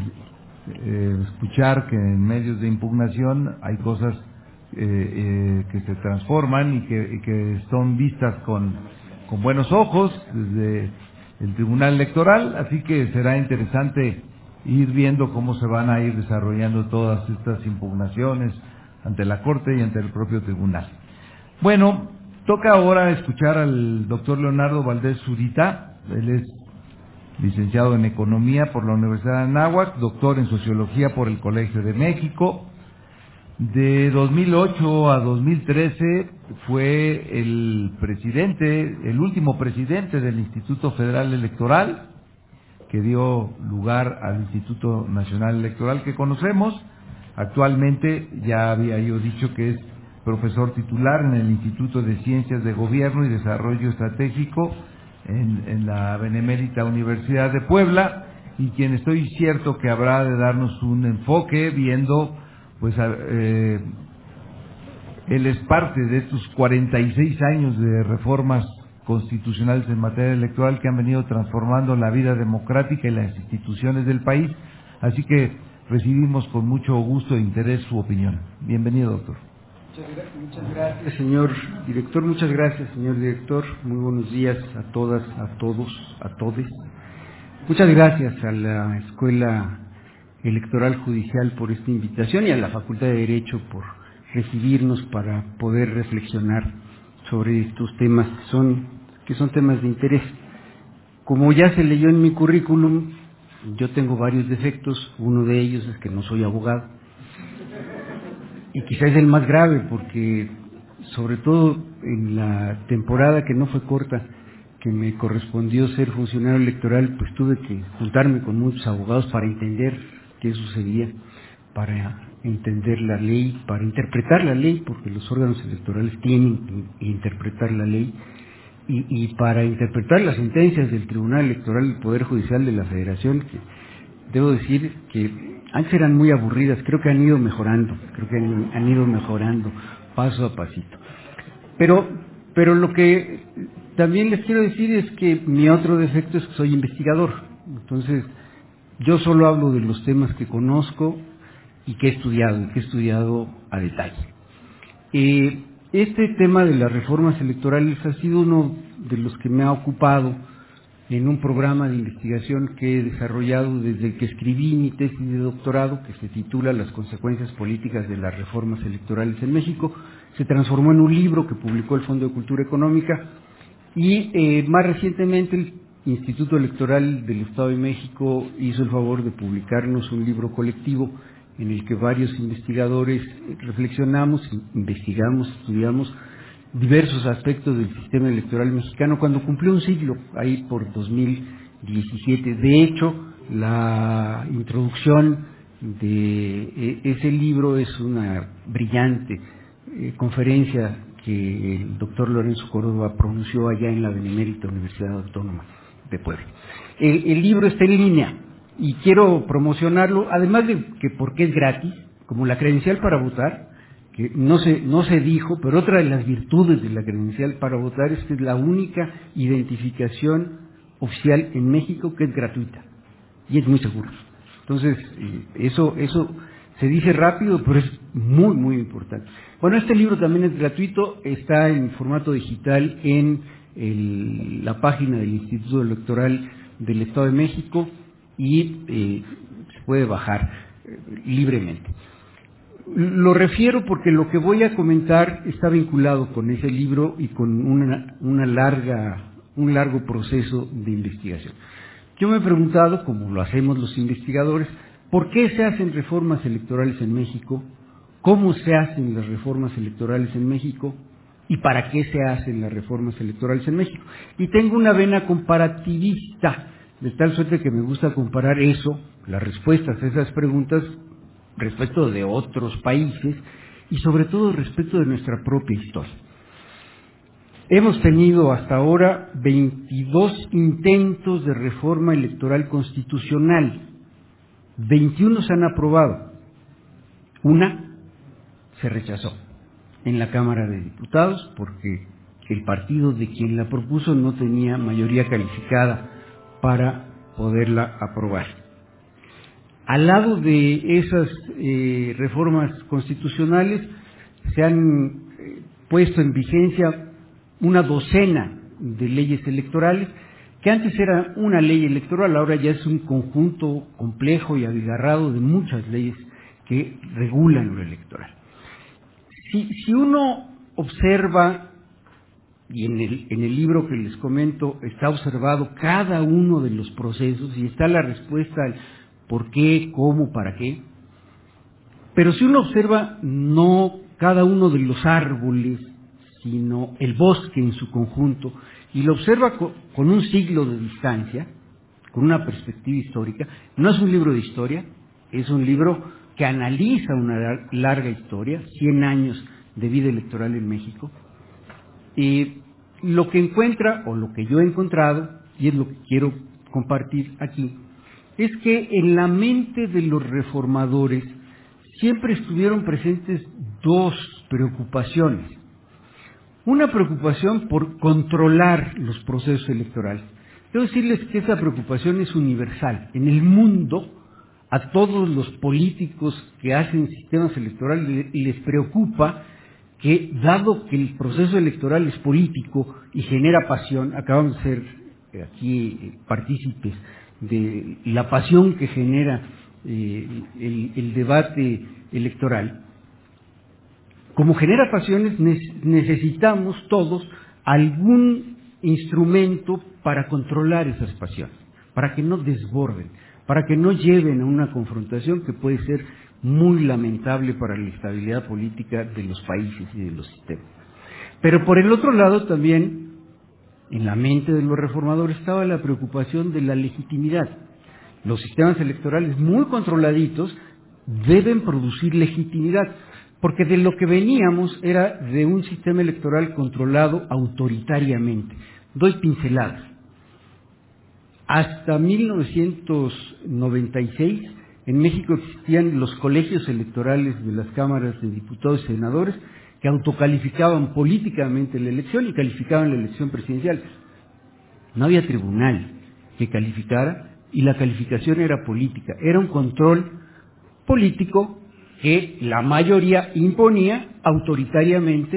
eh, escuchar que en medios de impugnación hay cosas eh, eh, que se transforman y que, y que son vistas con, con buenos ojos desde el Tribunal Electoral, así que será interesante ir viendo cómo se van a ir desarrollando todas estas impugnaciones ante la Corte y ante el propio Tribunal. Bueno, toca ahora escuchar al doctor Leonardo Valdés Zurita. Él es licenciado en Economía por la Universidad de Anáhuac, doctor en Sociología por el Colegio de México. De dos mil ocho a dos mil trece fue el presidente, el último presidente del Instituto Federal Electoral, que dio lugar al Instituto Nacional Electoral que conocemos. Actualmente ya había yo dicho que es profesor titular en el Instituto de Ciencias de Gobierno y Desarrollo Estratégico en, en la Benemérita Universidad de Puebla, y quien estoy cierto que habrá de darnos un enfoque viendo, pues, a, eh, él es parte de estos cuarenta y seis años de reformas constitucionales en materia electoral que han venido transformando la vida democrática y las instituciones del país, así que recibimos con mucho gusto e interés su opinión. Bienvenido, doctor. Muchas gracias, señor director. Muchas gracias, señor director. Muy buenos días a todas, a todos, a todes. Muchas gracias a la Escuela Electoral Judicial por esta invitación y a la Facultad de Derecho por recibirnos para poder reflexionar sobre estos temas que son, que son temas de interés. Como ya se leyó en mi currículum, yo tengo varios defectos. Uno de ellos es que no soy abogado. Y quizás es el más grave, porque sobre todo en la temporada que no fue corta, que me correspondió ser funcionario electoral, pues tuve que juntarme con muchos abogados para entender qué sucedía, para entender la ley, para interpretar la ley, porque los órganos electorales tienen que interpretar la ley, y, y para interpretar las sentencias del Tribunal Electoral del Poder Judicial de la Federación, que debo decir que antes eran muy aburridas. Creo que han ido mejorando, creo que han, han ido mejorando paso a pasito. Pero, pero lo que también les quiero decir es que mi otro defecto es que soy investigador. Entonces, yo solo hablo de los temas que conozco y que he estudiado, y que he estudiado a detalle. Eh, Este tema de las reformas electorales ha sido uno de los que me ha ocupado en un programa de investigación que he desarrollado desde que escribí mi tesis de doctorado, que se titula Las consecuencias políticas de las reformas electorales en México. Se transformó en un libro que publicó el Fondo de Cultura Económica y eh, más recientemente el Instituto Electoral del Estado de México hizo el favor de publicarnos un libro colectivo en el que varios investigadores reflexionamos, investigamos, estudiamos diversos aspectos del sistema electoral mexicano cuando cumplió un siglo, ahí por dos mil diecisiete. De hecho, la introducción de ese libro es una brillante eh, conferencia que el doctor Lorenzo Córdoba pronunció allá en la Benemérita Universidad Autónoma de Puebla. El, el libro está en línea y quiero promocionarlo, además de que porque es gratis, como la credencial para votar, que no se, no se dijo, pero otra de las virtudes de la credencial para votar es que es la única identificación oficial en México que es gratuita y es muy segura. Entonces, eso, eso se dice rápido, pero es muy, muy importante. Bueno, este libro también es gratuito, está en formato digital en el, la página del Instituto Electoral del Estado de México y eh, se puede bajar eh, libremente. Lo refiero porque lo que voy a comentar está vinculado con ese libro y con una, una larga, un largo proceso de investigación. Yo me he preguntado, como lo hacemos los investigadores, ¿por qué se hacen reformas electorales en México? ¿Cómo se hacen las reformas electorales en México? ¿Y para qué se hacen las reformas electorales en México? Y tengo una vena comparativista, de tal suerte que me gusta comparar eso, las respuestas a esas preguntas, respecto de otros países y sobre todo respecto de nuestra propia historia. Hemos tenido hasta ahora veintidós intentos de reforma electoral constitucional, veintiuno se han aprobado, una se rechazó en la Cámara de Diputados porque el partido de quien la propuso no tenía mayoría calificada para poderla aprobar. Al lado de esas eh, reformas constitucionales se han eh, puesto en vigencia una docena de leyes electorales, que antes era una ley electoral, ahora ya es un conjunto complejo y abigarrado de muchas leyes que regulan lo electoral. Si, si uno observa, y en el, en el libro que les comento está observado cada uno de los procesos y está la respuesta al por qué, cómo, para qué. Pero si uno observa no cada uno de los árboles, sino el bosque en su conjunto, y lo observa con, con un siglo de distancia, con una perspectiva histórica, no es un libro de historia, es un libro que analiza una larga historia, cien años de vida electoral en México, y lo que encuentra, o lo que yo he encontrado, y es lo que quiero compartir aquí, es que en la mente de los reformadores siempre estuvieron presentes dos preocupaciones. Una preocupación por controlar los procesos electorales. Debo decirles que esa preocupación es universal. En el mundo, a todos los políticos que hacen sistemas electorales les preocupa que, dado que el proceso electoral es político y genera pasión, acabamos de ser aquí partícipes de la pasión que genera eh, el, el debate electoral, como genera pasiones necesitamos todos algún instrumento para controlar esas pasiones, para que no desborden, para que no lleven a una confrontación que puede ser muy lamentable para la estabilidad política de los países y de los sistemas. Pero por el otro lado también, en la mente de los reformadores estaba la preocupación de la legitimidad. Los sistemas electorales muy controladitos deben producir legitimidad, porque de lo que veníamos era de un sistema electoral controlado autoritariamente. Doy pinceladas. Hasta mil novecientos noventa y seis en México existían los colegios electorales de las cámaras de diputados y senadores que autocalificaban políticamente la elección y calificaban la elección presidencial. No había tribunal que calificara y la calificación era política, era un control político que la mayoría imponía autoritariamente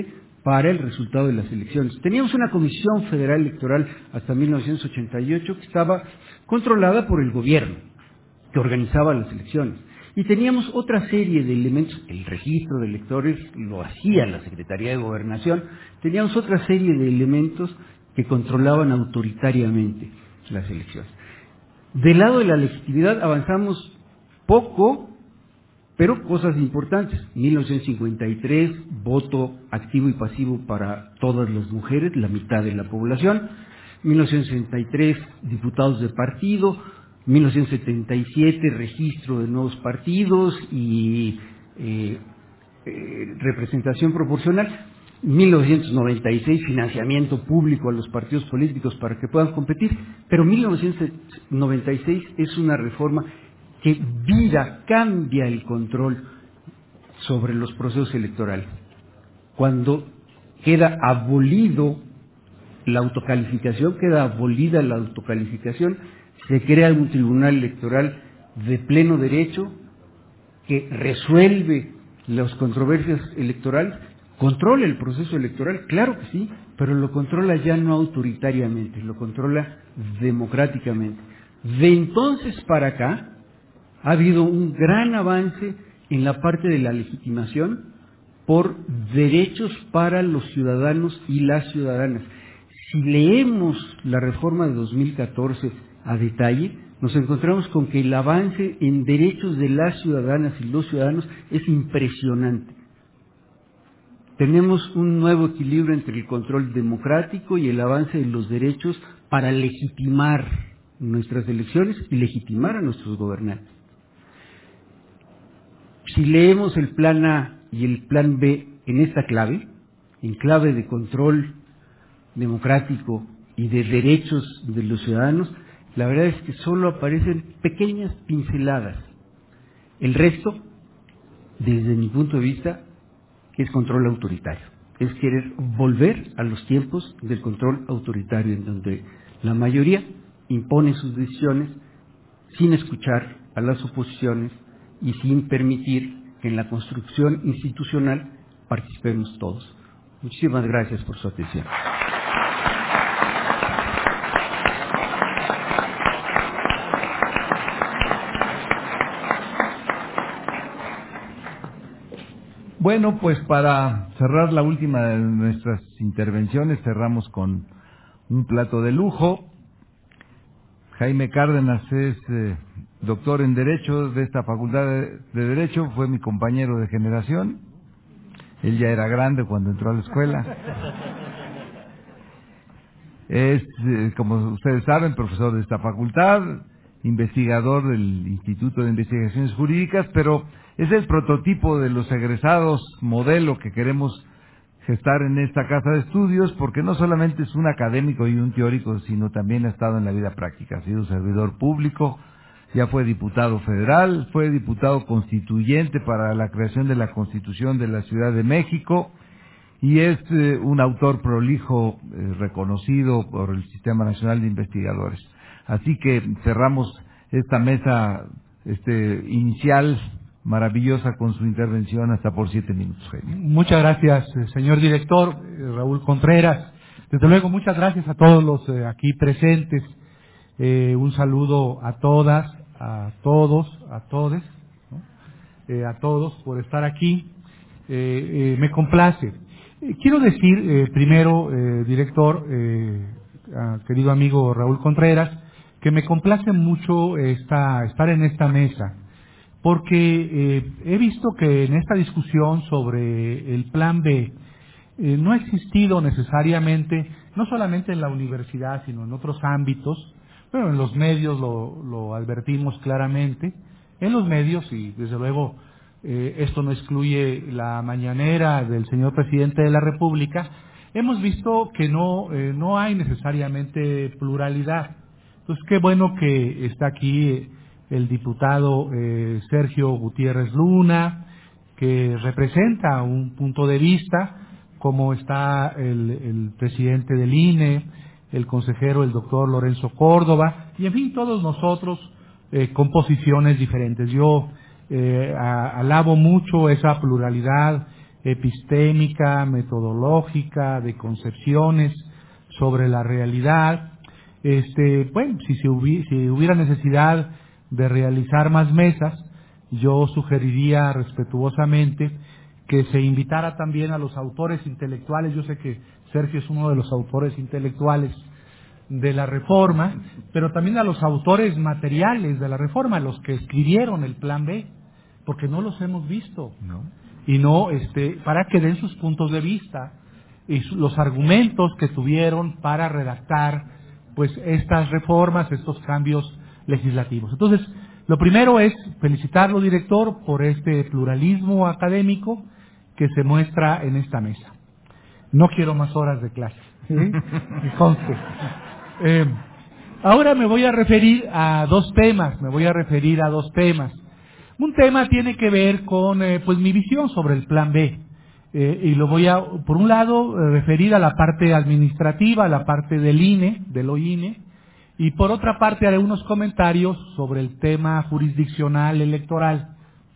para el resultado de las elecciones. Teníamos una Comisión Federal Electoral hasta mil novecientos ochenta y ocho que estaba controlada por el gobierno, que organizaba las elecciones. Y teníamos otra serie de elementos, el registro de electores lo hacía la Secretaría de Gobernación, teníamos otra serie de elementos que controlaban autoritariamente las elecciones. Del lado de la legitimidad avanzamos poco, pero cosas importantes. mil novecientos cincuenta y tres, voto activo y pasivo para todas las mujeres, la mitad de la población. mil novecientos sesenta y tres, diputados de partido. mil novecientos setenta y siete, registro de nuevos partidos y eh, eh, representación proporcional. mil novecientos noventa y seis, financiamiento público a los partidos políticos para que puedan competir. Pero mil novecientos noventa y seis es una reforma que vira, cambia el control sobre los procesos electorales. Cuando queda abolido la autocalificación, queda abolida la autocalificación, se crea un tribunal electoral de pleno derecho que resuelve las controversias electorales, controla el proceso electoral, claro que sí, pero lo controla ya no autoritariamente, lo controla democráticamente. De entonces para acá ha habido un gran avance en la parte de la legitimación por derechos para los ciudadanos y las ciudadanas. Si leemos la reforma de dos mil catorce a detalle, nos encontramos con que el avance en derechos de las ciudadanas y los ciudadanos es impresionante. Tenemos un nuevo equilibrio entre el control democrático y el avance de los derechos para legitimar nuestras elecciones y legitimar a nuestros gobernantes. Si leemos el plan A y el plan B en esta clave, en clave de control democrático y de derechos de los ciudadanos, la verdad es que solo aparecen pequeñas pinceladas. El resto, desde mi punto de vista, es control autoritario. Es querer volver a los tiempos del control autoritario, en donde la mayoría impone sus decisiones sin escuchar a las oposiciones y sin permitir que en la construcción institucional participemos todos. Muchísimas gracias por su atención. Bueno, pues para cerrar la última de nuestras intervenciones, cerramos con un plato de lujo. Jaime Cárdenas es eh, doctor en Derecho de esta Facultad de, de Derecho, fue mi compañero de generación. Él ya era grande cuando entró a la escuela. Es, eh, como ustedes saben, profesor de esta facultad, investigador del Instituto de Investigaciones Jurídicas, pero es el prototipo de los egresados modelo que queremos gestar en esta casa de estudios, porque no solamente es un académico y un teórico, sino también ha estado en la vida práctica. Ha sido servidor público, ya fue diputado federal, fue diputado constituyente para la creación de la Constitución de la Ciudad de México, y es eh, un autor prolijo, eh, reconocido por el Sistema Nacional de Investigadores. Así que cerramos esta mesa este inicial maravillosa con su intervención hasta por siete minutos. Jaime. Muchas gracias, señor director, Raúl Contreras. Desde luego, muchas gracias a todos los eh, aquí presentes. Eh, un saludo a todas, a todos, a todes, ¿no? eh, a todos por estar aquí. Eh, eh, me complace. Eh, quiero decir eh, primero, eh, director, eh, a, querido amigo Raúl Contreras, que me complace mucho esta, estar en esta mesa, porque eh, he visto que en esta discusión sobre el Plan B eh, no ha existido necesariamente, no solamente en la universidad, sino en otros ámbitos, pero en los medios lo, lo advertimos claramente, en los medios, y desde luego eh, esto no excluye la mañanera del señor presidente de la República, hemos visto que no, eh, no hay necesariamente pluralidad. Entonces, qué bueno que está aquí el diputado eh, Sergio Gutiérrez Luna, que representa un punto de vista, como está el, el presidente del I N E, el consejero, el doctor Lorenzo Córdoba, y en fin, todos nosotros eh, con posiciones diferentes. Yo eh, a, alabo mucho esa pluralidad epistémica, metodológica, de concepciones sobre la realidad. Este, bueno, si, se hubi, si hubiera necesidad de realizar más mesas, yo sugeriría respetuosamente que se invitara también a los autores intelectuales. Yo sé que Sergio es uno de los autores intelectuales de la reforma, pero también a los autores materiales de la reforma, los que escribieron el Plan B, porque no los hemos visto, ¿no? Y no, este, para que den sus puntos de vista y los argumentos que tuvieron para redactar, pues, estas reformas, estos cambios legislativos. Entonces, lo primero es felicitarlo, director, por este pluralismo académico que se muestra en esta mesa. No quiero más horas de clase, ¿sí? Me conste. Eh, ahora me voy a referir a dos temas, me voy a referir a dos temas. Un tema tiene que ver con, eh, pues, mi visión sobre el Plan B. Eh, y lo voy a, por un lado, eh, referir a la parte administrativa, a la parte del I N E, del O I N E, y por otra parte haré unos comentarios sobre el tema jurisdiccional electoral.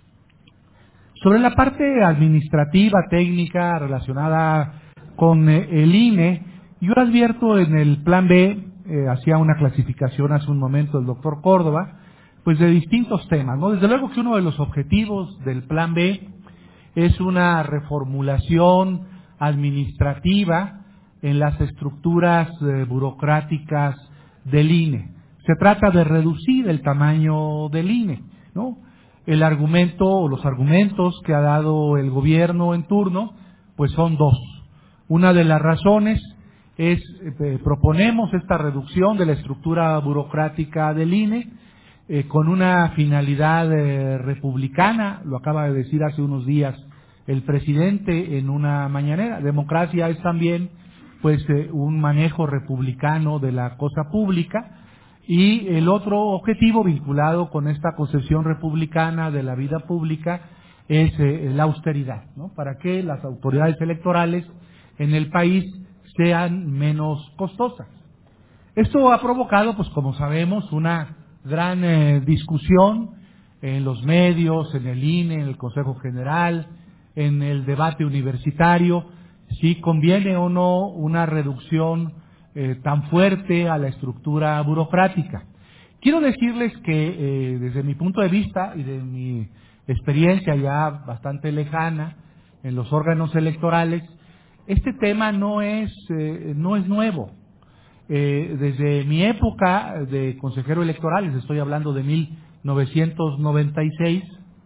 Sobre la parte administrativa, técnica, relacionada con eh, el I N E, yo advierto en el Plan B, eh, hacía una clasificación hace un momento el doctor Córdoba, pues de distintos temas, ¿no? Desde luego que uno de los objetivos del Plan B es una reformulación administrativa en las estructuras eh, burocráticas del I N E. Se trata de reducir el tamaño del I N E, ¿no? El argumento o los argumentos que ha dado el gobierno en turno, pues son dos. Una de las razones es, eh, proponemos esta reducción de la estructura burocrática del I N E eh, con una finalidad eh, republicana, lo acaba de decir hace unos días el presidente en una mañanera. Democracia es también, pues, eh, un manejo republicano de la cosa pública. Y el otro objetivo vinculado con esta concepción republicana de la vida pública es eh, la austeridad, ¿no? Para que las autoridades electorales en el país sean menos costosas. Esto ha provocado, pues, como sabemos, una gran eh, discusión en los medios, en el I N E, en el Consejo General, en el debate universitario, si conviene o no una reducción eh, tan fuerte a la estructura burocrática. Quiero decirles que eh, desde mi punto de vista y de mi experiencia ya bastante lejana en los órganos electorales, este tema no es, eh, no es nuevo. Eh, desde mi época de consejero electoral, les estoy hablando de mil novecientos noventa y seis,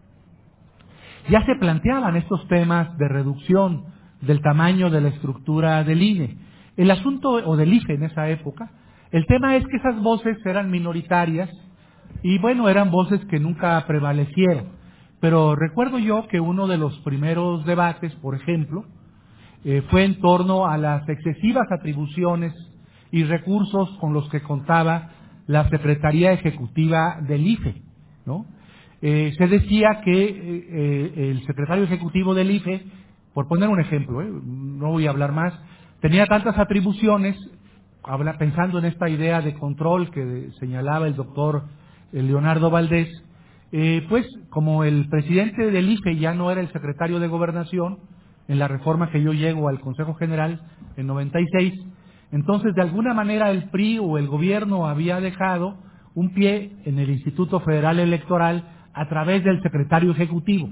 ya se planteaban estos temas de reducción del tamaño de la estructura del I N E. El asunto, o del I F E en esa época, el tema es que esas voces eran minoritarias y, bueno, eran voces que nunca prevalecieron. Pero recuerdo yo que uno de los primeros debates, por ejemplo, eh, fue en torno a las excesivas atribuciones y recursos con los que contaba la Secretaría Ejecutiva del I F E, ¿no? Eh, se decía que eh, eh, el secretario ejecutivo del I F E, por poner un ejemplo, eh, no voy a hablar más, tenía tantas atribuciones, habla, pensando en esta idea de control que señalaba el doctor Leonardo Valdés, eh, pues como el presidente del I F E ya no era el secretario de Gobernación, en la reforma que yo llego al Consejo General en noventa y seis, entonces de alguna manera el P R I o el gobierno había dejado un pie en el Instituto Federal Electoral a través del secretario ejecutivo.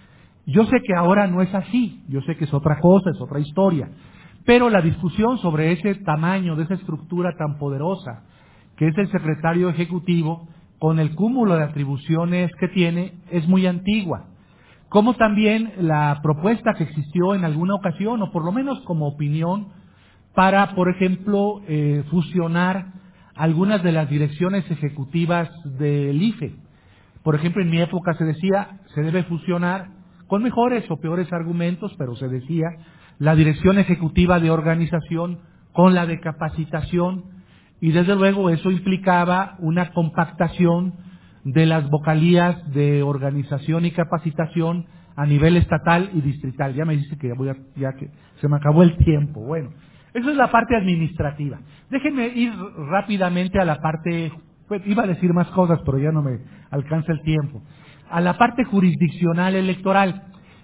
Yo sé que ahora no es así, yo sé que es otra cosa, es otra historia, pero la discusión sobre ese tamaño, de esa estructura tan poderosa que es el secretario ejecutivo, con el cúmulo de atribuciones que tiene, es muy antigua. Como también la propuesta que existió en alguna ocasión, o por lo menos como opinión, para, por ejemplo, eh, fusionar algunas de las direcciones ejecutivas del I F E. Por ejemplo, en mi época se decía, se debe fusionar, con mejores o peores argumentos, pero se decía, la dirección ejecutiva de organización con la de capacitación, y desde luego eso implicaba una compactación de las vocalías de organización y capacitación a nivel estatal y distrital. Ya me dice que, voy a, ya que se me acabó el tiempo. Bueno, eso es la parte administrativa. Déjenme ir rápidamente a la parte, pues, iba a decir más cosas, pero ya no me alcanza el tiempo. A la parte jurisdiccional electoral.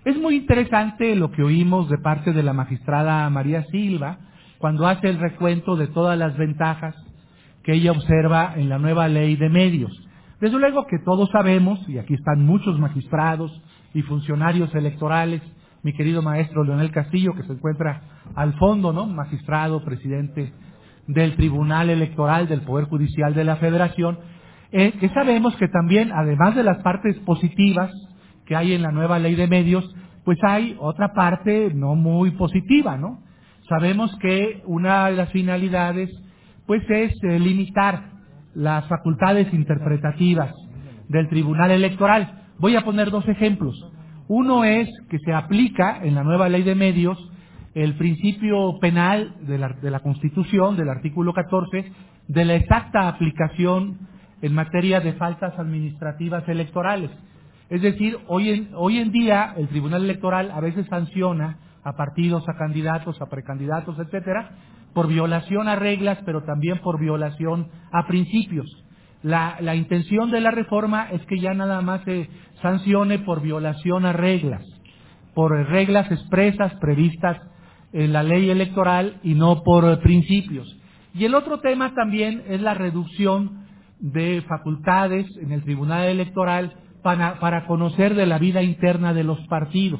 Es muy interesante lo que oímos de parte de la magistrada María Silva cuando hace el recuento de todas las ventajas que ella observa en la nueva ley de medios. Desde luego que todos sabemos, y aquí están muchos magistrados y funcionarios electorales, mi querido maestro Leonel Castillo, que se encuentra al fondo, ¿no? Magistrado, presidente del Tribunal Electoral del Poder Judicial de la Federación, eh, que sabemos que también, además de las partes positivas que hay en la nueva ley de medios, pues hay otra parte no muy positiva, ¿no? Sabemos que una de las finalidades, pues es eh, limitar las facultades interpretativas del Tribunal Electoral. Voy a poner dos ejemplos. Uno es que se aplica en la nueva ley de medios el principio penal de la, de la Constitución, del artículo catorce, de la exacta aplicación en materia de faltas administrativas electorales. Es decir, hoy en, hoy en día el Tribunal Electoral a veces sanciona a partidos, a candidatos, a precandidatos, etcétera, por violación a reglas, pero también por violación a principios. La, la intención de la reforma es que ya nada más se sancione por violación a reglas, por reglas expresas previstas en la ley electoral y no por principios. Y el otro tema también es la reducción de facultades en el Tribunal Electoral para, para conocer de la vida interna de los partidos.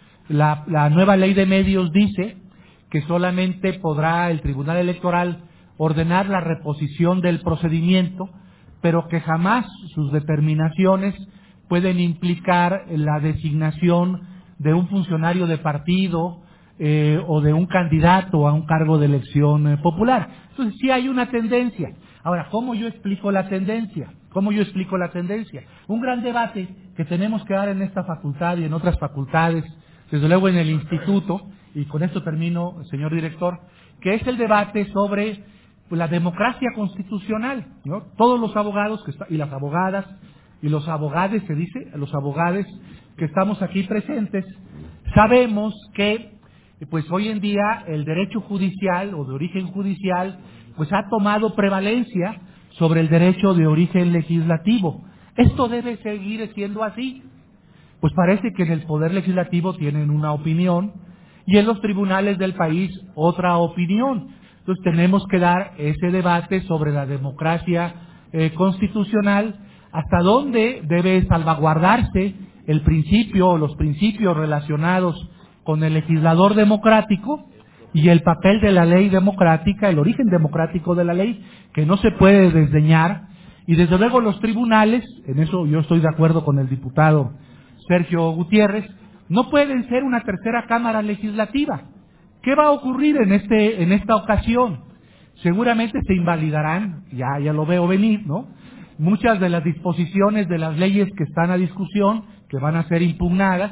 La, la nueva ley de medios dice que solamente podrá el Tribunal Electoral ordenar la reposición del procedimiento, pero que jamás sus determinaciones pueden implicar la designación de un funcionario de partido eh, o de un candidato a un cargo de elección eh, popular. Entonces sí hay una tendencia. Ahora, ¿cómo yo explico la tendencia? ¿Cómo yo explico la tendencia? Un gran debate que tenemos que dar en esta facultad y en otras facultades, desde luego en el instituto, y con esto termino, señor director, que es el debate sobre la democracia constitucional, ¿no? Todos los abogados que está, y las abogadas y los abogados, se dice, los abogados que estamos aquí presentes, sabemos que pues hoy en día el derecho judicial o de origen judicial pues ha tomado prevalencia sobre el derecho de origen legislativo. Esto debe seguir siendo así. Pues parece que en el Poder Legislativo tienen una opinión y en los tribunales del país otra opinión. Entonces tenemos que dar ese debate sobre la democracia eh, constitucional, hasta dónde debe salvaguardarse el principio o los principios relacionados con el legislador democrático y el papel de la ley democrática, el origen democrático de la ley, que no se puede desdeñar. Y desde luego los tribunales, en eso yo estoy de acuerdo con el diputado Sergio Gutiérrez, no pueden ser una tercera cámara legislativa. ¿Qué va a ocurrir en este en esta ocasión? Seguramente se invalidarán, ya ya lo veo venir, ¿no? Muchas de las disposiciones de las leyes que están a discusión, que van a ser impugnadas,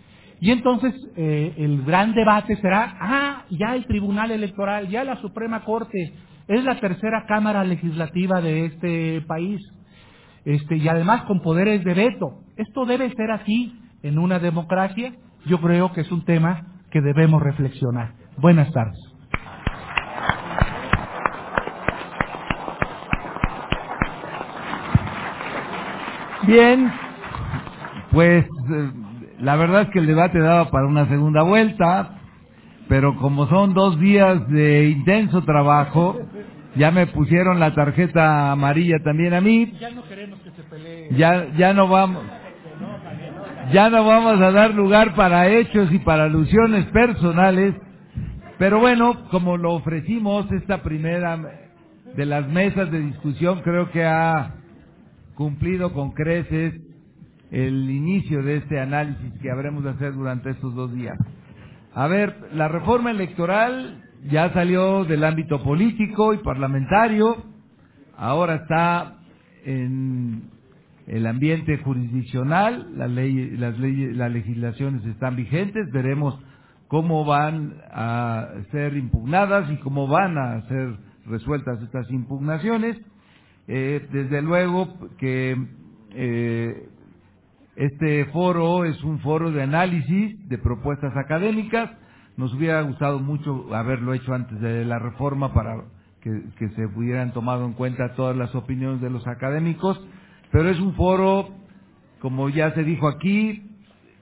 y entonces eh, el gran debate será, ah, ya el Tribunal Electoral, ya la Suprema Corte es la tercera cámara legislativa de este país, este y además con poderes de veto. ¿Esto debe ser así en una democracia? Yo creo que es un tema que debemos reflexionar. Buenas tardes. Bien, pues eh, la verdad es que el debate daba para una segunda vuelta, pero como son dos días de intenso trabajo, ya me pusieron la tarjeta amarilla también a mí. Ya no queremos que se pelee. Ya, ya no vamos, ya no vamos a dar lugar para hechos y para alusiones personales, pero bueno, como lo ofrecimos, esta primera de las mesas de discusión creo que ha cumplido con creces el inicio de este análisis que habremos de hacer durante estos dos días. A ver, la reforma electoral ya salió del ámbito político y parlamentario, ahora está en el ambiente jurisdiccional, la ley, las leyes, las legislaciones están vigentes, veremos cómo van a ser impugnadas y cómo van a ser resueltas estas impugnaciones. Eh, desde luego que eh, este foro es un foro de análisis de propuestas académicas. Nos hubiera gustado mucho haberlo hecho antes de la reforma para que, que se hubieran tomado en cuenta todas las opiniones de los académicos, pero es un foro, como ya se dijo aquí,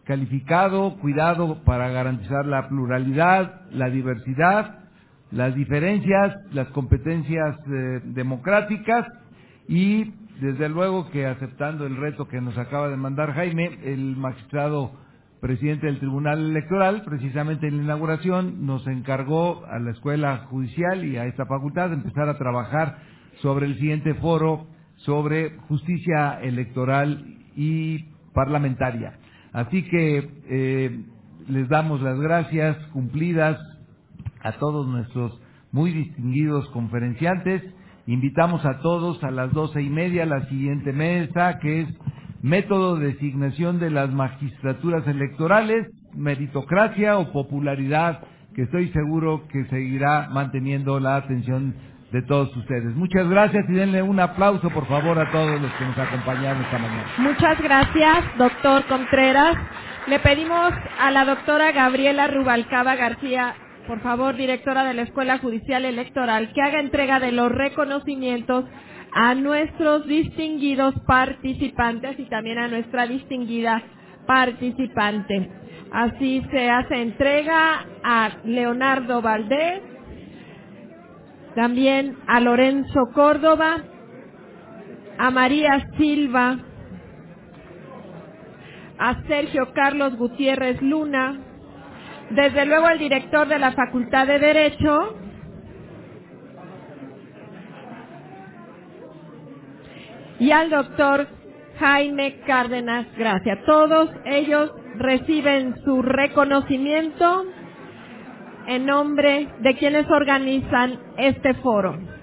calificado, cuidado para garantizar la pluralidad, la diversidad, las diferencias, las competencias eh, democráticas y desde luego que aceptando el reto que nos acaba de mandar Jaime, el magistrado presidente del Tribunal Electoral, precisamente en la inauguración, nos encargó a la Escuela Judicial y a esta facultad de empezar a trabajar sobre el siguiente foro sobre justicia electoral y parlamentaria. Así que eh, les damos las gracias cumplidas a todos nuestros muy distinguidos conferenciantes. Invitamos a todos a las doce y media a la siguiente mesa, que es método de designación de las magistraturas electorales, meritocracia o popularidad, que estoy seguro que seguirá manteniendo la atención de todos ustedes. Muchas gracias y denle un aplauso, por favor, a todos los que nos acompañaron esta mañana. Muchas gracias, doctor Contreras. Le pedimos a la doctora Gabriela Rubalcaba García, por favor, directora de la Escuela Judicial Electoral, que haga entrega de los reconocimientos a nuestros distinguidos participantes y también a nuestra distinguida participante. Así se hace entrega a Leonardo Valdés, también a Lorenzo Córdoba, a María Silva, a Sergio Carlos Gutiérrez Luna, desde luego el director de la Facultad de Derecho, y al doctor Jaime Cárdenas Gracia. Todos ellos reciben su reconocimiento en nombre de quienes organizan este foro.